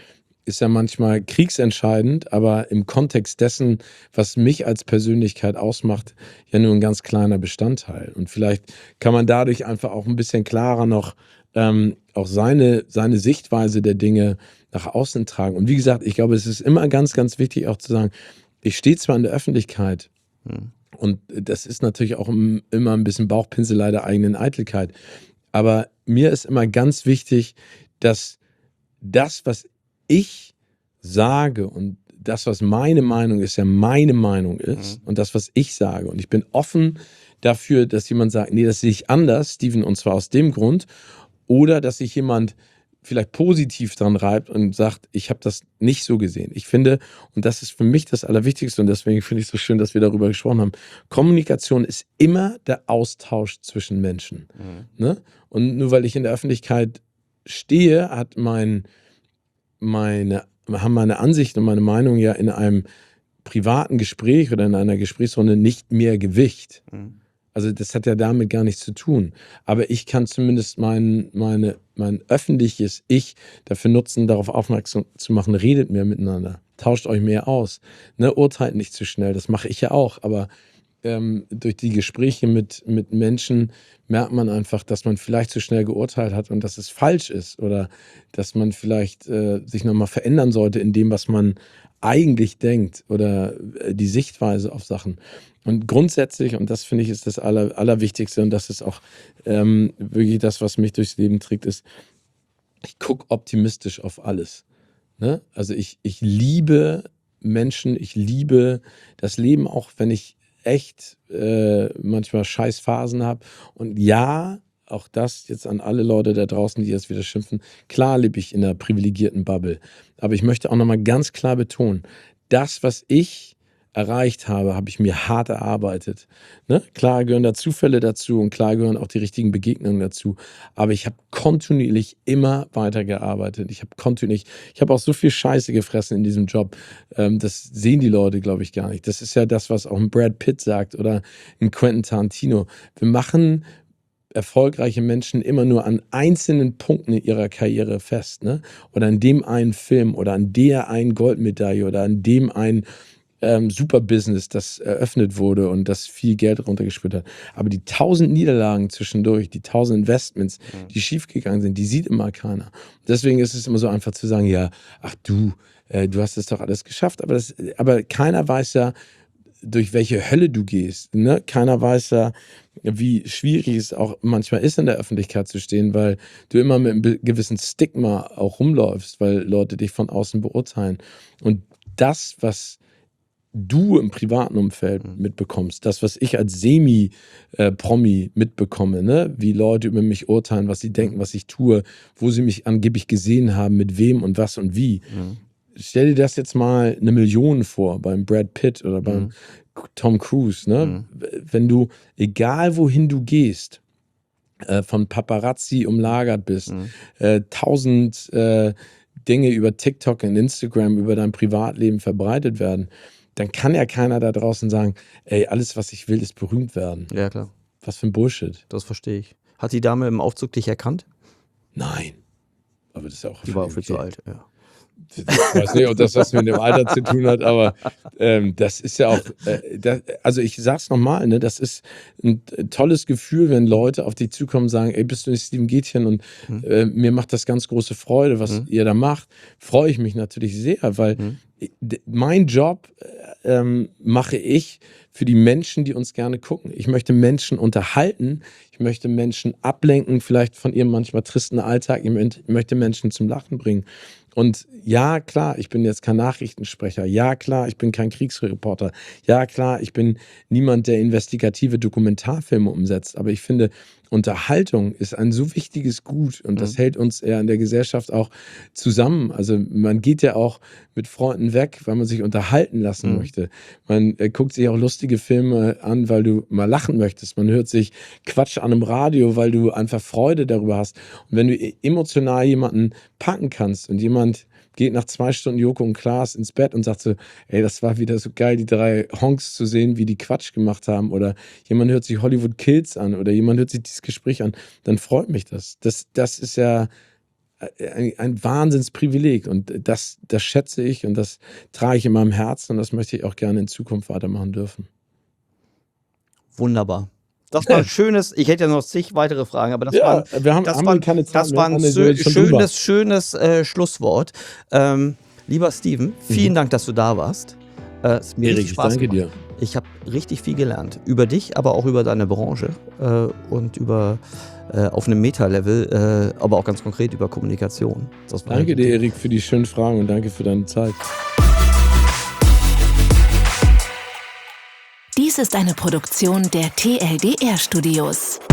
ist ja manchmal kriegsentscheidend, aber im Kontext dessen, was mich als Persönlichkeit ausmacht, ja nur ein ganz kleiner Bestandteil. Und vielleicht kann man dadurch einfach auch ein bisschen klarer noch ähm, auch seine, seine Sichtweise der Dinge nach außen tragen. Und wie gesagt, ich glaube, es ist immer ganz, ganz wichtig auch zu sagen, ich stehe zwar in der Öffentlichkeit, Hm. und das ist natürlich auch im- immer ein bisschen Bauchpinselei der eigenen Eitelkeit. Aber mir ist immer ganz wichtig, dass das, was ich sage und das, was meine Meinung ist, ja meine Meinung ist Mhm. und das, was ich sage. Und ich bin offen dafür, dass jemand sagt, nee, das sehe ich anders, Steven, und zwar aus dem Grund. Oder dass sich jemand vielleicht positiv dran reibt und sagt, ich habe das nicht so gesehen. Ich finde, und das ist für mich das Allerwichtigste und deswegen finde ich es so schön, dass wir darüber gesprochen haben, Kommunikation ist immer der Austausch zwischen Menschen. Mhm. Ne? Und nur weil ich in der Öffentlichkeit stehe, hat mein, meine, haben meine Ansichten und meine Meinung ja in einem privaten Gespräch oder in einer Gesprächsrunde nicht mehr Gewicht. Mhm. Also das hat ja damit gar nichts zu tun. Aber ich kann zumindest mein, meine, mein öffentliches Ich dafür nutzen, darauf aufmerksam zu machen, redet mehr miteinander, tauscht euch mehr aus, ne, urteilt nicht zu schnell, das mache ich ja auch. Aber ähm, durch die Gespräche mit, mit Menschen merkt man einfach, dass man vielleicht zu schnell geurteilt hat und dass es falsch ist oder dass man vielleicht äh, sich nochmal verändern sollte in dem, was man eigentlich denkt oder äh, die Sichtweise auf Sachen. Und grundsätzlich, und das finde ich ist das Aller, Allerwichtigste und das ist auch ähm, wirklich das, was mich durchs Leben trägt, ist, ich gucke optimistisch auf alles. Ne? Also ich, ich liebe Menschen, ich liebe das Leben, auch wenn ich echt äh, manchmal scheiß Phasen habe. Und ja, auch das jetzt an alle Leute da draußen, die jetzt wieder schimpfen, klar lebe ich in einer privilegierten Bubble. Aber ich möchte auch nochmal ganz klar betonen, das, was ich erreicht habe, habe ich mir hart erarbeitet. Ne? Klar gehören da Zufälle dazu und klar gehören auch die richtigen Begegnungen dazu. Aber ich habe kontinuierlich immer weitergearbeitet. Ich habe kontinuierlich, ich habe auch so viel Scheiße gefressen in diesem Job. Ähm, das sehen die Leute, glaube ich, gar nicht. Das ist ja das, was auch ein Brad Pitt sagt oder ein Quentin Tarantino. Wir machen erfolgreiche Menschen immer nur an einzelnen Punkten in ihrer Karriere fest, ne? Oder an dem einen Film oder an der einen Goldmedaille oder an dem einen ähm, Super-Business, das eröffnet wurde und das viel Geld runtergespült hat. Aber die tausend Niederlagen zwischendurch, die tausend Investments, Mhm. die schiefgegangen sind, die sieht immer keiner. Deswegen ist es immer so einfach zu sagen, ja, ach du, äh, du hast das doch alles geschafft. Aber, das, aber keiner weiß ja, durch welche Hölle du gehst. Ne? Keiner weiß ja, wie schwierig es auch manchmal ist, in der Öffentlichkeit zu stehen, weil du immer mit einem gewissen Stigma auch rumläufst, weil Leute dich von außen beurteilen. Und das, was du im privaten Umfeld Mhm. mitbekommst, das, was ich als Semi-Promi mitbekomme, ne? Wie Leute über mich urteilen, was sie denken, was ich tue, wo sie mich angeblich gesehen haben, mit wem und was und wie. Mhm. Stell dir das jetzt mal eine Million vor, beim Brad Pitt oder beim Mhm. Tom Cruise, ne? Mhm. Wenn du, egal wohin du gehst, äh, von Paparazzi umlagert bist, Mhm. äh, tausend äh, Dinge über TikTok und Instagram, über dein Privatleben verbreitet werden, dann kann ja keiner da draußen sagen, ey, alles, was ich will, ist berühmt werden. Ja, klar. Was für ein Bullshit. Das verstehe ich. Hat die Dame im Aufzug dich erkannt? Nein. Aber das ist ja auch Die war auch viel völlig zu okay. alt, ja. Ich weiß nicht, ob das was mit dem Alter zu tun hat, aber ähm, das ist ja auch, äh, das, also ich sag's nochmal, ne, das ist ein tolles Gefühl, wenn Leute auf dich zukommen und sagen, ey, bist du nicht Steven Gätchen und Mhm. äh, mir macht das ganz große Freude, was Mhm. ihr da macht, freue ich mich natürlich sehr, weil Mhm. d- mein Job äh, ähm, mache ich für die Menschen, die uns gerne gucken. Ich möchte Menschen unterhalten, ich möchte Menschen ablenken, vielleicht von ihrem manchmal tristen Alltag, ich mö- möchte Menschen zum Lachen bringen. Und ja, klar, ich bin jetzt kein Nachrichtensprecher. Ja, klar, ich bin kein Kriegsreporter. Ja, klar, ich bin niemand, der investigative Dokumentarfilme umsetzt. Aber ich finde, Unterhaltung ist ein so wichtiges Gut und das Mhm. hält uns ja in der Gesellschaft auch zusammen. Also man geht ja auch mit Freunden weg, weil man sich unterhalten lassen Mhm. möchte. Man äh, guckt sich auch lustige Filme an, weil du mal lachen möchtest. Man hört sich Quatsch an einem Radio, weil du einfach Freude darüber hast. Und wenn du e- emotional jemanden packen kannst und jemand geht nach zwei Stunden Joko und Klaas ins Bett und sagt so, ey, das war wieder so geil, die drei Honks zu sehen, wie die Quatsch gemacht haben, oder jemand hört sich Hollywood Kills an oder jemand hört sich dieses Gespräch an, dann freut mich das. Das, das ist ja ein, ein Wahnsinnsprivileg und das, das schätze ich und das trage ich in meinem Herzen und das möchte ich auch gerne in Zukunft weitermachen dürfen. Wunderbar. Das war ein schönes, ich hätte ja noch zig weitere Fragen, aber das Ja, war, wir haben, das haben war, wir keine Zeit das mehr. war ein Anne, schö- du bist schon drüber. schönes, schönes äh, Schlusswort. Ähm, lieber Steven, vielen Dank, dass du da warst. Äh, es hat mir Erik, richtig ich Spaß danke gemacht. dir. Ich habe richtig viel gelernt. Über dich, aber auch über deine Branche äh, und über äh, auf einem Meta-Level, äh, aber auch ganz konkret über Kommunikation. Das war Danke richtig dir, gut. Erik, für die schönen Fragen und danke für deine Zeit. Dies ist eine Produktion der T L D R Studios.